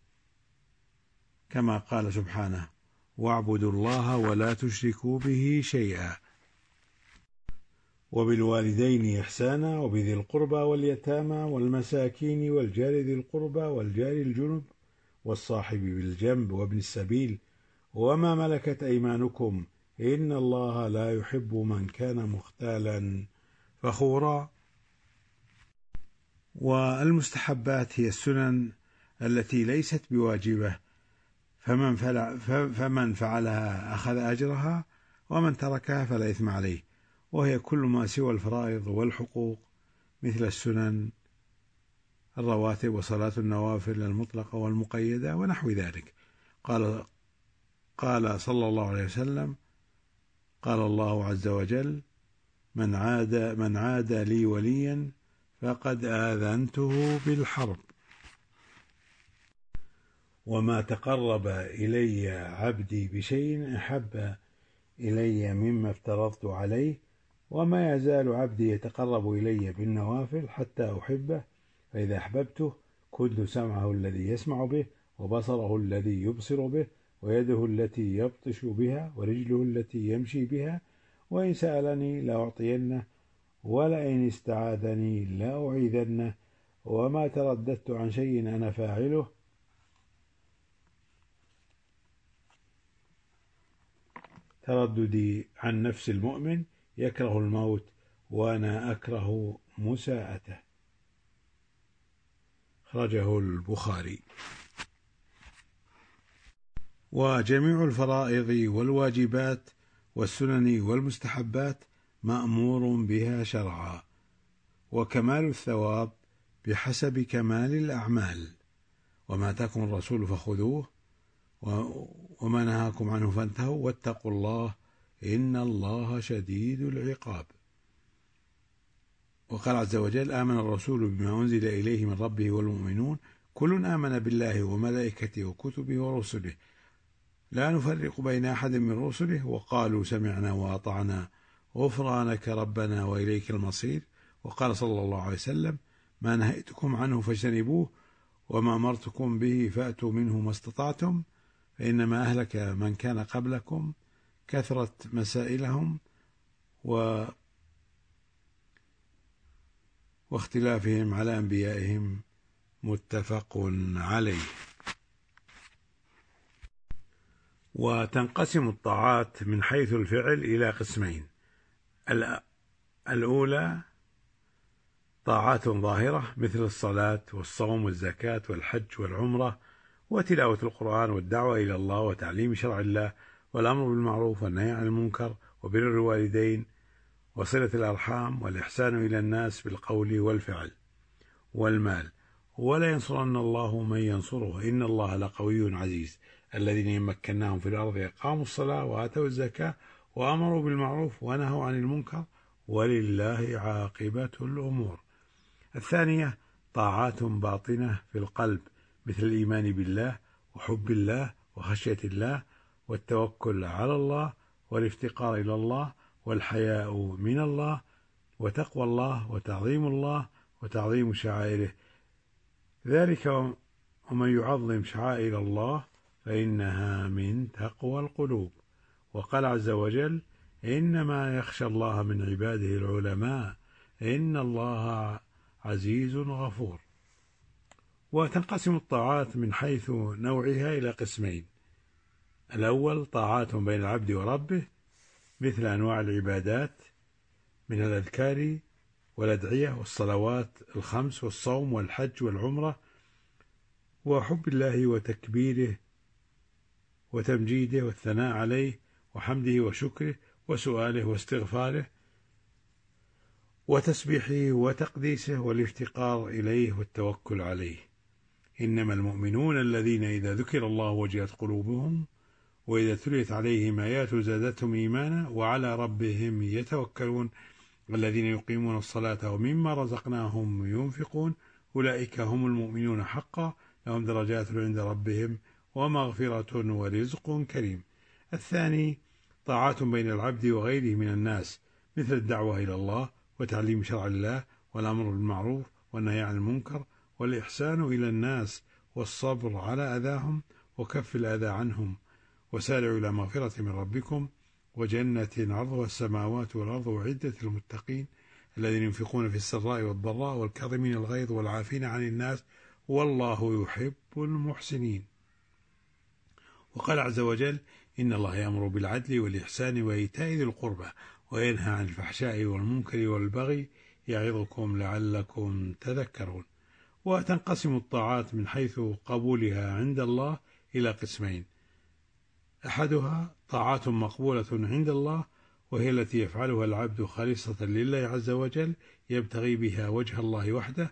كما قال سبحانه: واعبدوا الله ولا تشركوا به شيئا وبالوالدين إحسانا وبذي القربى واليتامى والمساكين والجار ذي القربى والجار الجنب والصاحب بالجنب وابن السبيل وما ملكت أيمانكم إن الله لا يحب من كان مختالا فخورا. والمستحبات هي السنن التي ليست بواجبة، فمن فعلها أخذ أجرها ومن تركها فلا إثم عليه، وهي كل ما سوى الفرائض والحقوق مثل السنن الرواتب وصلاة النوافل المطلقة والمقيدة ونحو ذلك. قال صلى الله عليه وسلم: قال الله عز وجل: من عاد لي وليا فقد آذنته بالحرب. وما تقرب إلي عبدي بشيء أحب إلي مما افترضت عليه، وما يزال عبدي يتقرب إلي بالنوافل حتى أحبه، فإذا أحببته كنت سمعه الذي يسمع به وبصره الذي يبصر به ويده التي يبطش بها ورجله التي يمشي بها، وإن سألني لأعطينه ولئن استعاذني لأعيذنه، وما ترددت عن شيء أنا فاعله ترددي عن نفس المؤمن يكره الموت وأنا أكره مساءته. خرجه البخاري. وجميع الفرائض والواجبات والسنن والمستحبات مأمور بها شرعا، وكمال الثواب بحسب كمال الأعمال. وما آتاكم الرسول فخذوه وما نهاكم عنه فانتهوا واتقوا الله إن الله شديد العقاب. وقال عز وجل: آمن الرسول بما أنزل إليه من ربه والمؤمنون كل آمن بالله وملائكته وكتبه ورسله لا نفرق بين أحد من رسله وقالوا سمعنا وأطعنا غفرانك ربنا وإليك المصير. وقال صلى الله عليه وسلم: ما نهيتكم عنه فاجتنبوه وما أمرتكم به فأتوا منه ما استطعتم، فإنما أهلك من كان قبلكم كثرة مسائلهم واختلافهم على أنبيائهم. متفق عليه. وتنقسم الطاعات من حيث الفعل إلى قسمين: الأولى طاعات ظاهرة مثل الصلاة والصوم والزكاة والحج والعمرة وتلاوة القرآن والدعوة إلى الله وتعليم شرع الله والأمر بالمعروف والنهي عن المنكر وبر الوالدين وصلة الأرحام والإحسان إلى الناس بالقول والفعل والمال. ولا ينصرن الله من ينصره إن الله لقوي عزيز. الذين مكناهم في الأرض أقاموا الصلاة وآتوا الزكاة وأمروا بالمعروف ونهوا عن المنكر ولله عاقبة الأمور. الثانية طاعات باطنة في القلب مثل الإيمان بالله وحب الله وخشية الله والتوكل على الله والافتقار إلى الله والحياء من الله وتقوى الله وتعظيم الله وتعظيم شعائره ذلك ومن يعظم شعائر الله فإنها من تقوى القلوب. وقال عز وجل: إنما يخشى الله من عباده العلماء إن الله عزيز غفور. وتنقسم الطاعات من حيث نوعها إلى قسمين: الأول طاعات بين العبد وربه مثل أنواع العبادات من الأذكار والأدعية والصلوات الخمس والصوم والحج والعمرة وحب الله وتكبيره وتمجيده والثناء عليه وحمده وشكره وسؤاله واستغفاره وتسبيحه وتقديسه والافتقار إليه والتوكل عليه. إنما المؤمنون الذين إذا ذكر الله وجلت قلوبهم وإذا تليت عليهم آياته زادتهم إيمانا وعلى ربهم يتوكلون الذين يقيمون الصلاة ومما رزقناهم ينفقون أولئك هم المؤمنون حقا لهم درجات عند ربهم ومغفرة ورزق كريم. الثاني طاعات بين العبد وغيره من الناس مثل الدعوة إلى الله وتعليم شرع الله والأمر بالمعروف والنهي عن المنكر والإحسان إلى الناس والصبر على أذاهم وكف الأذى عنهم وسارعوا إلى مغفرة من ربكم وجنة عرضها السماوات والأرض أعدت للمتقين الذين ينفقون في السراء والضراء والكاظمين الغيظ والعافين عن الناس والله يحب المحسنين. وقال عز وجل: إن الله يأمر بالعدل والإحسان وإيتاء ذي القربى وينهى عن الفحشاء والمنكر والبغي يعظكم لعلكم تذكرون. وتنقسم الطاعات من حيث قبولها عند الله إلى قسمين: أحدها طاعات مقبولة عند الله وهي التي يفعلها العبد خالصة لله عز وجل يبتغي بها وجه الله وحده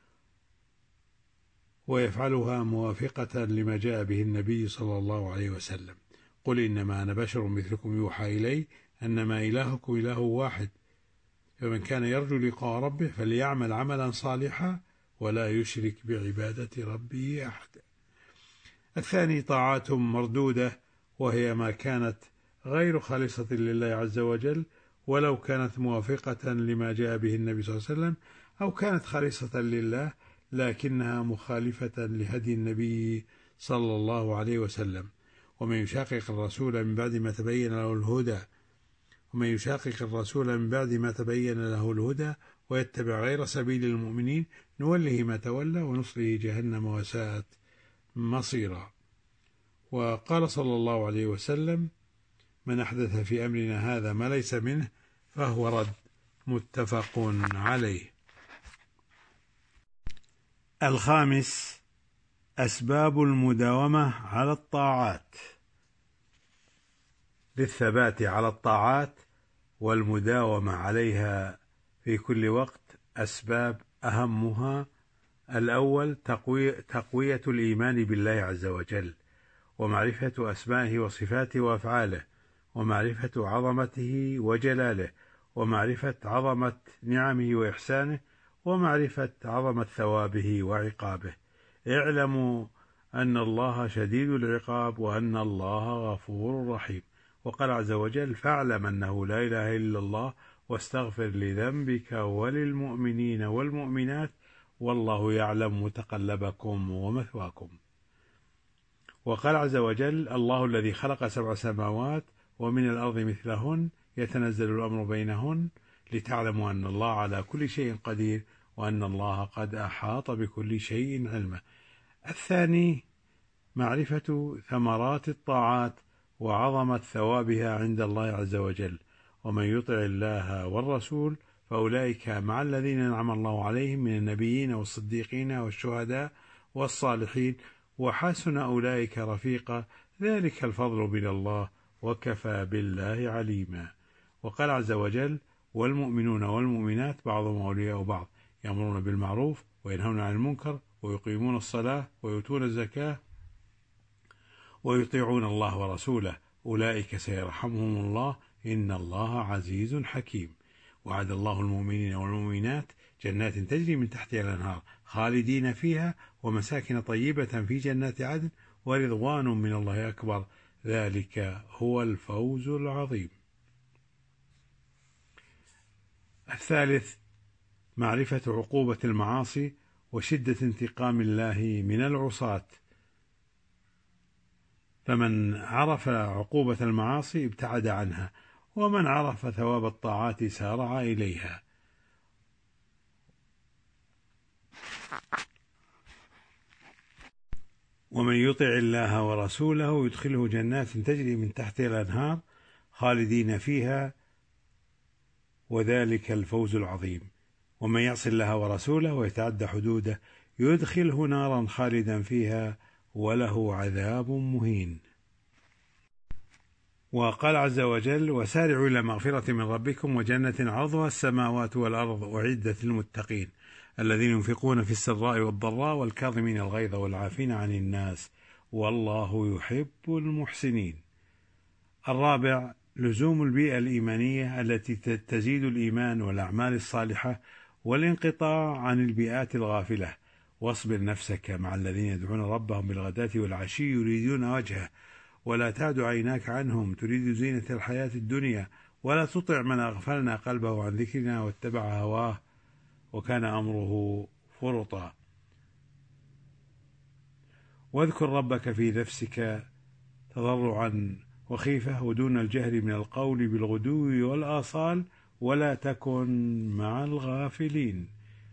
ويفعلها موافقة لما جاء به النبي صلى الله عليه وسلم: قل إنما أنا بشر مثلكم يوحى إلي أنما إلهكم إله واحد فمن كان يرجو لقاء ربه فليعمل عملا صالحا ولا يشرك بعبادة ربه أحد. الثاني طاعات مردودة وهي ما كانت غير خالصة لله عز وجل ولو كانت موافقة لما جاء به النبي صلى الله عليه وسلم أو كانت خالصة لله لكنها مخالفة لهدي النبي صلى الله عليه وسلم. ومن يشاقق الرسول من بعد ما تبين له الهدى ويتبع غير سبيل المؤمنين نوله ما تولى ونصله جهنم وساءت مصيرا. وقال صلى الله عليه وسلم: من أحدث في أمرنا هذا ما ليس منه فهو رد. متفق عليه. 5. أسباب المداومة على الطاعات. للثبات على الطاعات والمداومة عليها في كل وقت أسباب، أهمها: الأول تقوية الإيمان بالله عز وجل، ومعرفة أسمائه وصفاته وأفعاله، ومعرفة عظمته وجلاله، ومعرفة عظمة نعمه وإحسانه، ومعرفة عظمة ثوابه وعقابه. اعلموا أن الله شديد العقاب وأن الله غفور رحيم. وقال عز وجل: فاعلم أنه لا إله إلا الله واستغفر لذنبك وللمؤمنين والمؤمنات والله يعلم متقلبكم ومثواكم. وقال عز وجل: الله الذي خلق 7 سماوات ومن الأرض مثلهن يتنزل الأمر بينهن لتعلموا أن الله على كل شيء قدير وأن الله قد أحاط بكل شيء علما. الثاني معرفة ثمرات الطاعات وعظمة ثوابها عند الله عز وجل. ومن يطع الله والرسول فأولئك مع الذين أنعم الله عليهم من النبيين والصديقين والشهداء والصالحين وحسن أولئك رفيقا، ذلك الفضل من الله وكفى بالله عليما. وقال عز وجل: والمؤمنون والمؤمنات بعضهم أولياء بعض يأمرون بالمعروف وينهون عن المنكر ويقيمون الصلاة ويؤتون الزكاة ويطيعون الله ورسوله أولئك سيرحمهم الله إن الله عزيز حكيم. وعد الله المؤمنين والمؤمنات جنات تجري من تحتها الأنهار خالدين فيها ومساكن طيبة في جنات عدن ورضوان من الله أكبر، ذلك هو الفوز العظيم. الثالث معرفة عقوبة المعاصي وشدة انتقام الله من العصاة، فمن عرف عقوبة المعاصي ابتعد عنها، ومن عرف ثواب الطاعات سارع إليها. ومن يطع الله ورسوله يدخله جنات تجري من تحتها الأنهار خالدين فيها وذلك الفوز العظيم. ومن يعص الله ورسوله ويتعدى حدوده يدخله نارا خالدا فيها وله عذاب مهين. وقال عز وجل: وسارعوا إلى مغفرة من ربكم وجنة عرضها السماوات والأرض أعدت للمتقين الذين ينفقون في السراء والضراء والكاظمين الغيظ والعافين عن الناس والله يحب المحسنين. الرابع لزوم البيئة الإيمانية التي تزيد الإيمان والأعمال الصالحة والانقطاع عن البيئات الغافلة. واصبر نفسك مع الذين يدعون ربهم بالغداة والعشي يريدون وجهه ولا تعد عيناك عنهم تريد زينة الحياة الدنيا ولا تطع من أغفلنا قلبه عن ذكرنا واتبع هواه وكان أمره فرطا. واذكر ربك في نفسك تضرعا وخيفة ودون الجهر من القول بالغدو والآصال ولا تكن مع الغافلين.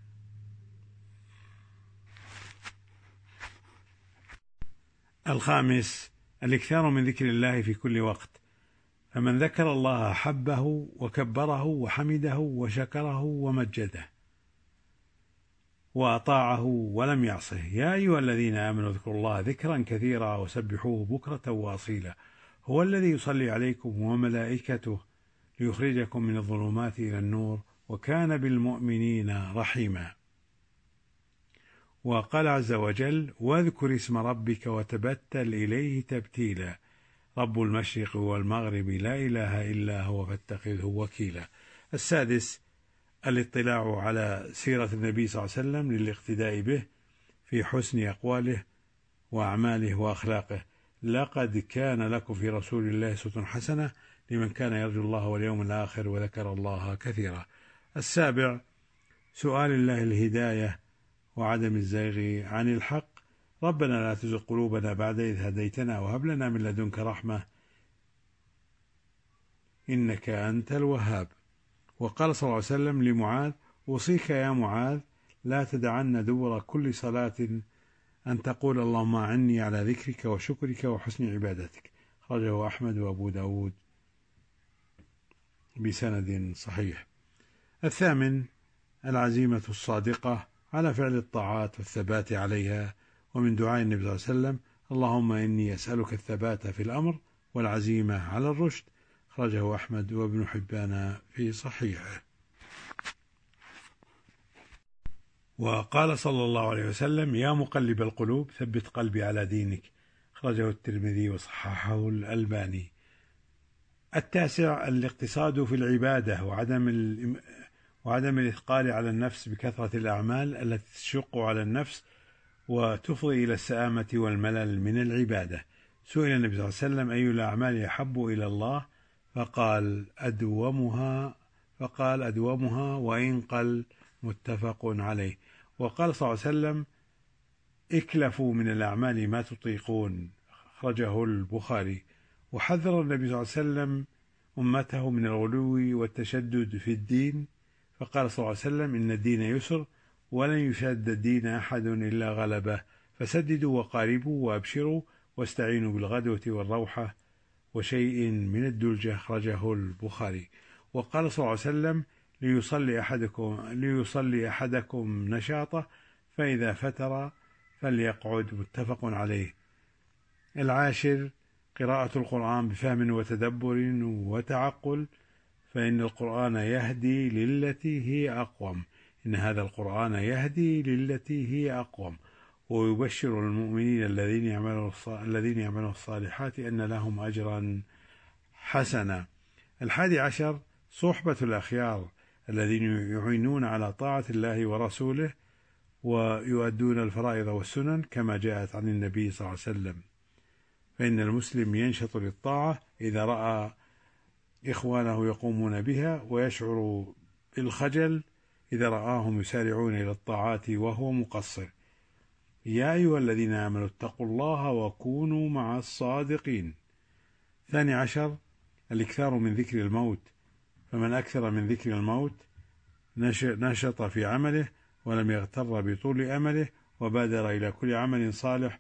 الخامس الاكثار من ذكر الله في كل وقت، فمن ذكر الله أحبه وكبره وحمده وشكره ومجده وأطاعه ولم يعصه. يا أيها الذين آمنوا اذكروا الله ذكرا كثيرا وسبحوه بكرة وأصيلا هو الذي يصلي عليكم وملائكته ليخرجكم من الظلمات إلى النور وكان بالمؤمنين رحيما. وقال عز وجل: واذكر اسم ربك وتبتل إليه تبتيلا رب المشرق والمغرب لا إله إلا هو فاتخذه وكيلا. السادس الاطلاع على سيرة النبي صلى الله عليه وسلم للاقتداء به في حسن أقواله وأعماله وأخلاقه. لقد كان لكم في رسول الله أسوة حسنة لمن كان يرجو الله واليوم الآخر وذكر الله كثيرا. السابع سؤال الله الهداية وعدم الزيغ عن الحق. ربنا لا تزغ قلوبنا بعد إذ هديتنا وهب لنا من لدنك رحمة إنك أنت الوهاب. وقال صلى الله عليه وسلم لمعاذ: أوصيك يا معاذ لا تدعن دبر كل صلاة أن تقول اللهم أعني على ذكرك وشكرك وحسن عبادتك. خرجه أحمد وأبو داود بسند صحيح. الثامن: العزيمة الصادقة على فعل الطاعات والثبات عليها. ومن دعاء النبي صلى الله عليه وسلم: اللهم إني أسألك الثبات في الأمر والعزيمة على الرشد. خرجه أحمد وابن حبان في صحيحه. وقال صلى الله عليه وسلم: يا مقلب القلوب ثبت قلبي على دينك. خرجه الترمذي وصححه الألباني. التاسع: الاقتصاد في العبادة وعدم الإثقال على النفس بكثرة الأعمال التي تشق على النفس وتفضي إلى السآمة والملل من العبادة. سئل النبي صلى الله عليه وسلم: أي الأعمال أحب إلى الله؟ فقال أدومها وإن قل. متفق عليه. وقال صلى الله عليه وسلم: اكلفوا من الأعمال ما تطيقون. خرجه البخاري. وحذر النبي صلى الله عليه وسلم أمته من الغلو والتشدد في الدين، فقال صلى الله عليه وسلم: إن الدين يسر ولن يشاد الدين أحد إلا غلبه، فسددوا وقاربوا وأبشروا واستعينوا بالغدوة والروحة وشيء من الدلجة. خرجه البخاري. وقال صلى الله عليه وسلم: ليصلي أحدكم نشاطه فإذا فتر فليقعد. متفق عليه. العاشر: قراءة القرآن بفهم وتدبر وتعقل، فإن القرآن يهدي للتي هي أقوم. إن هذا القرآن يهدي للتي هي أقوم ويبشر المؤمنين الذين يعملون الصالحات أن لهم أجرا حسنا. 11: صحبة الأخيار الذين يعينون على طاعة الله ورسوله ويؤدون الفرائض والسنن كما جاءت عن النبي صلى الله عليه وسلم، فإن المسلم ينشط للطاعة إذا رأى إخوانه يقومون بها، ويشعر بالخجل إذا رآهم يسارعون إلى الطاعات وهو مقصر. يا أيها الذين آمنوا اتقوا الله وكونوا مع الصادقين. 12: الإكثار من ذكر الموت، فمن أكثر من ذكر الموت نشط في عمله ولم يغتر بطول أمله وبادر إلى كل عمل صالح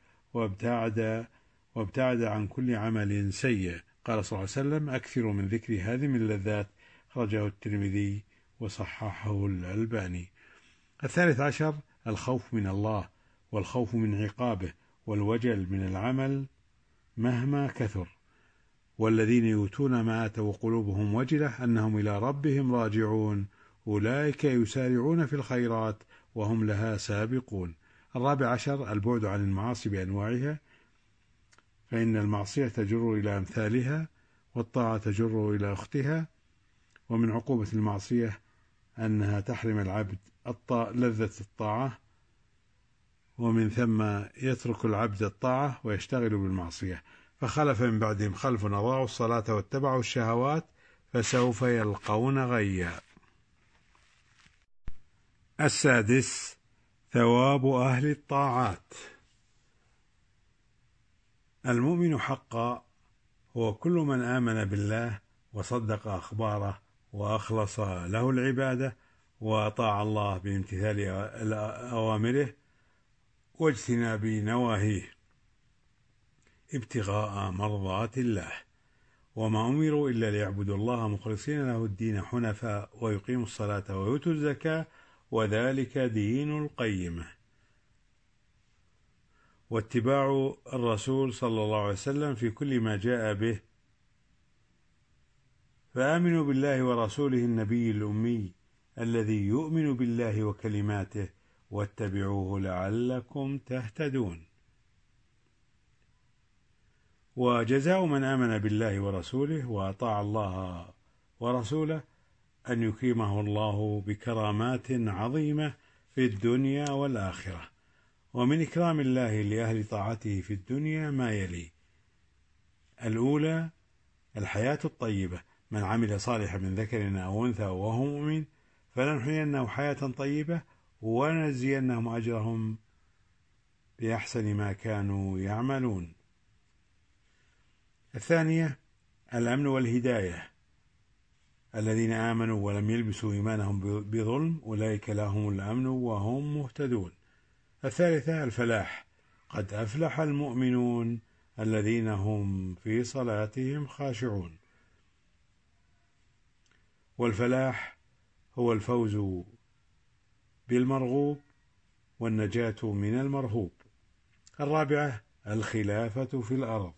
وابتعد عن كل عمل سيء. قال صلى الله عليه وسلم: أكثروا من ذكر هذه اللذات. خرجه الترمذي وصححه الألباني. 13: الخوف من الله والخوف من عقابه والوجل من العمل مهما كثر. والذين يؤتون ما آتوا وقلوبهم وجلة أنهم إلى ربهم راجعون أولئك يسارعون في الخيرات وهم لها سابقون. 14: البعد عن المعاصي بأنواعها، فإن المعصية تجر إلى أمثالها والطاعة تجر إلى أختها، ومن عقوبة المعصية أنها تحرم العبد لذة الطاعة، ومن ثم يترك العبد الطاعة ويشتغل بالمعصية. فخلف من بعدهم خلف أضاعوا الصلاة واتبعوا الشهوات فسوف يلقون غيا. 16: ثواب أهل الطاعات. المؤمن حقا هو كل من آمن بالله وصدق أخباره وأخلص له العبادة وأطاع الله بامتثال أوامره واجتناب نواهيه ابتغاء مرضات الله، وما أمروا إلا ليعبدوا الله مخلصين له الدين حنفاء ويقيموا الصلاة ويؤتوا الزكاة وذلك دين القيمة. واتباع الرسول صلى الله عليه وسلم في كل ما جاء به، فآمنوا بالله ورسوله النبي الأمي الذي يؤمن بالله وكلماته واتبعوه لعلكم تهتدون. وجزاء من آمن بالله ورسوله وأطاع الله ورسوله أن يكرمه الله بكرامات عظيمة في الدنيا والآخرة. ومن إكرام الله لأهل طاعته في الدنيا ما يلي: الأولى الحياة الطيبة، من عمل صالحا من ذكر أو أنثى وهو مؤمن فلنحيينه حياة طيبة ونجزينهم أجرهم بأحسن ما كانوا يعملون. الثانية الأمن والهداية، الذين آمنوا ولم يلبسوا إيمانهم بظلم أولئك لهم الأمن وهم مهتدون. الثالثة الفلاح، قد أفلح المؤمنون الذين هم في صلاتهم خاشعون. والفلاح هو الفوز بالمرغوب والنجاة من المرهوب. الرابعة الخلافة في الأرض.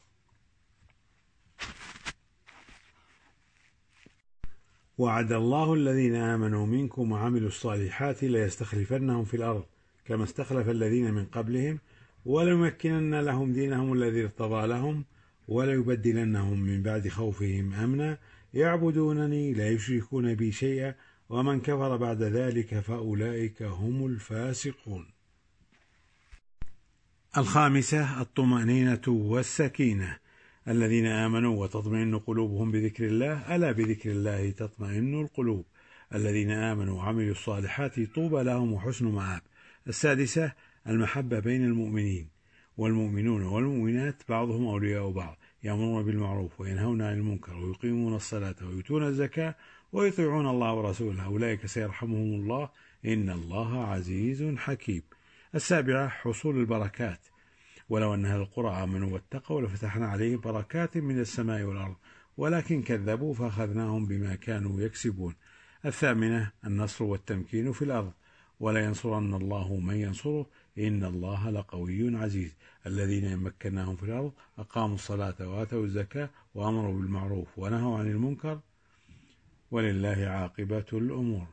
وعد الله الذين آمنوا منكم وعملوا الصالحات ليستخلفنهم في الأرض كما استخلف الذين من قبلهم وليمكنن لهم دينهم الذي ارتضى لهم وليبدلنهم من بعد خوفهم أمنا يعبدونني لا يشركون بي شيئا ومن كفر بعد ذلك فأولئك هم الفاسقون. الخامسة الطمأنينة والسكينة، الذين آمنوا وتطمئن قلوبهم بذكر الله ألا بذكر الله تطمئن القلوب. الذين آمنوا وعملوا الصالحات طوبى لهم وحسن مآب. السادسة المحبة بين المؤمنين، والمؤمنون والمؤمنات بعضهم أولياء بعض يأمرون بالمعروف وينهون عن المنكر ويقيمون الصلاة ويؤتون الزكاة ويطيعون الله ورسوله أولئك سيرحمهم الله إن الله عزيز حكيم. السابعة حصول البركات، ولو أن أهل القرى آمنوا واتقوا لفتحنا عليهم بركات من السماء والأرض ولكن كذبوا فأخذناهم بما كانوا يكسبون. الثامنة النصر والتمكين في الأرض، ولا ينصرن الله من ينصره إن الله لقوي عزيز. الذين مكناهم في الأرض أقاموا الصلاة وآتوا الزكاة وأمروا بالمعروف ونهوا عن المنكر ولله عاقبة الأمور.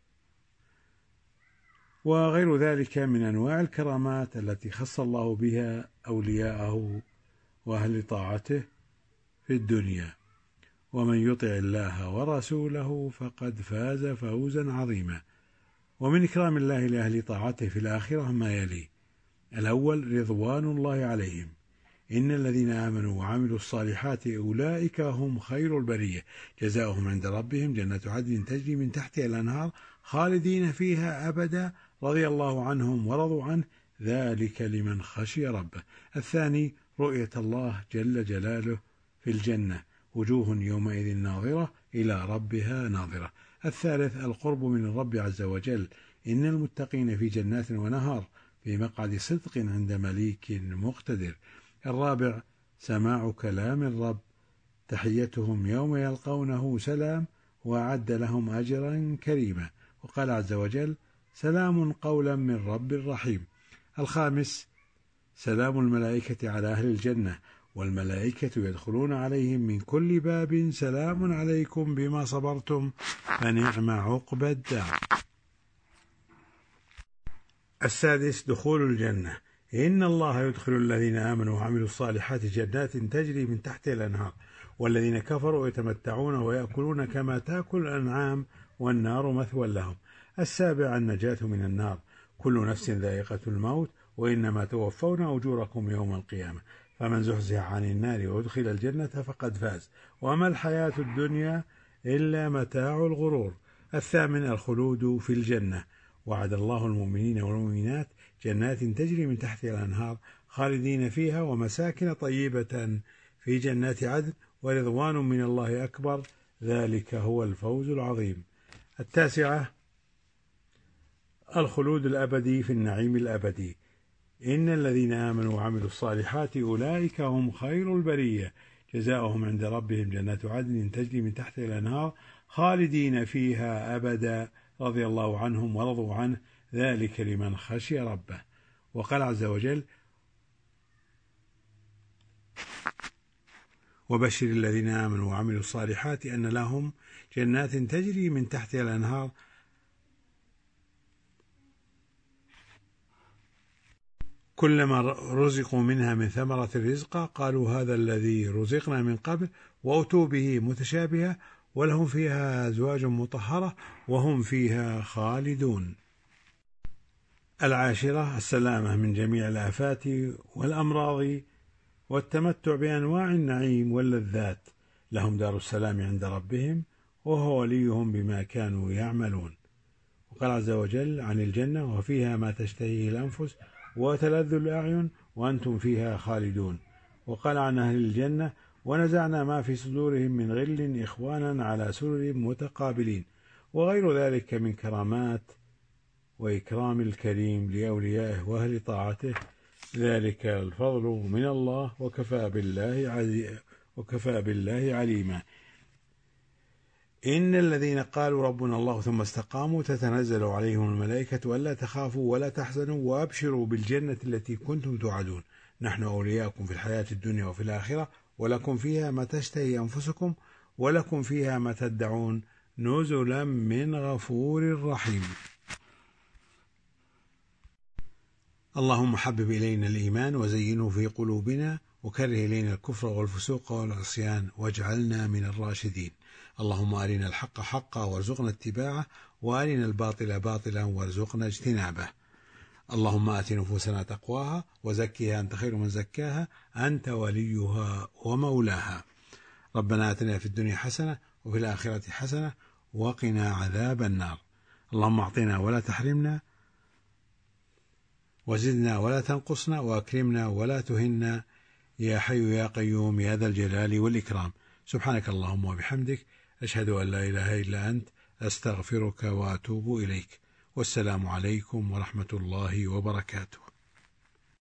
وغير ذلك من أنواع الكرامات التي خص الله بها أولياءه وأهل طاعته في الدنيا. ومن يطع الله ورسوله فقد فاز فوزا عظيما. ومن إكرام الله لأهل طاعته في الآخرة ما يلي: الأول رضوان الله عليهم، إن الذين آمنوا وعملوا الصالحات أولئك هم خير البرية جزاؤهم عند ربهم جنات عدن تجري من تحتها الأنهار خالدين فيها أبدا رضي الله عنهم ورضوا عنه ذلك لمن خشي ربه. الثاني رؤية الله جل جلاله في الجنة وجوه يومئذ ناظرة إلى ربها ناظرة. الثالث القرب من الرب عز وجل، إن المتقين في جنات ونهار في مقعد صدق عند مليك مقتدر. الرابع سماع كلام الرب تحيتهم يوم يلقونه سلام وأعد لهم أجرا كريما. وقال عز وجل سلام قولا من رب رحيم. الخامس سلام الملائكة على أهل الجنة، والملائكة يدخلون عليهم من كل باب سلام عليكم بما صبرتم فنعم عقبى الدار. السادس دخول الجنة، إن الله يدخل الذين آمنوا وعملوا الصالحات جنات تجري من تحتها الأنهار والذين كفروا يتمتعون ويأكلون كما تأكل الأنعام والنار مثوى لهم. السابع النجاة من النار، كل نفس ذائقة الموت وإنما توفون أجوركم يوم القيامة فمن زحزح عن النار وادخل الجنة فقد فاز وما الحياة الدنيا إلا متاع الغرور. الثامن الخلود في الجنة، وعد الله المؤمنين والمؤمنات جنات تجري من تحتها الأنهار خالدين فيها ومساكن طيبة في جنات عدن ورضوان من الله أكبر ذلك هو الفوز العظيم. التاسعة الخلود الأبدي في النعيم الأبدي، إن الذين آمنوا وعملوا الصالحات أولئك هم خير البرية جزاؤهم عند ربهم جنات عدن تجري من تحتها الأنهار خالدين فيها أبدا رضي الله عنهم ورضوا عنه ذلك لمن خشي ربه. وقال عز وجل وبشر الذين آمنوا وعملوا الصالحات أن لهم جنات تجري من تحتها الأنهار كلما رزقوا منها من ثمرة الرزق قالوا هذا الذي رزقنا من قبل وأتوا به متشابها ولهم فيها أزواج مطهرة وهم فيها خالدون. العاشرة السلامة من جميع الآفات والأمراض والتمتع بأنواع النعيم واللذات، لهم دار السلام عند ربهم وهو وليهم بما كانوا يعملون. وقال عز وجل عن الجنة وفيها ما تشتهيه الأنفس وتلذ الأعين وأنتم فيها خالدون. وقال عن أهل الجنة: ونزعنا ما في صدورهم من غل إخوانا على سرر متقابلين، وغير ذلك من كرامات وإكرام الكريم لأوليائه وأهل طاعته، ذلك الفضل من الله وكفى بالله عليما. إن الذين قالوا ربنا الله ثم استقاموا تتنزل عليهم الملائكة ألا تخافوا ولا تحزنوا وأبشروا بالجنة التي كنتم توعدون، نحن أولياؤكم في الحياة الدنيا وفي الآخرة، ولكم فيها ما تشتهي أنفسكم ولكم فيها ما تدعون، نزلا من غفور رحيم. اللهم حبب إلينا الإيمان وزينه في قلوبنا وكره إلينا الكفر والفسوق والعصيان واجعلنا من الراشدين. اللهم أرنا الحق حقا وارزقنا اتباعه، وأرنا الباطل باطلا وارزقنا اجتنابه. اللهم آت نفوسنا تقواها وزكها أنت خير من زكاها أنت وليها ومولاها. ربنا آتنا في الدنيا حسنة وفي الآخرة حسنة وقنا عذاب النار. اللهم أعطنا ولا تحرمنا، وزدنا ولا تنقصنا، وأكرمنا ولا تهنا، يا حي يا قيوم يا ذا الجلال والإكرام. سبحانك اللهم وبحمدك، أشهد أن لا إله إلا أنت، أستغفرك وأتوب إليك. والسلام عليكم ورحمة الله وبركاته.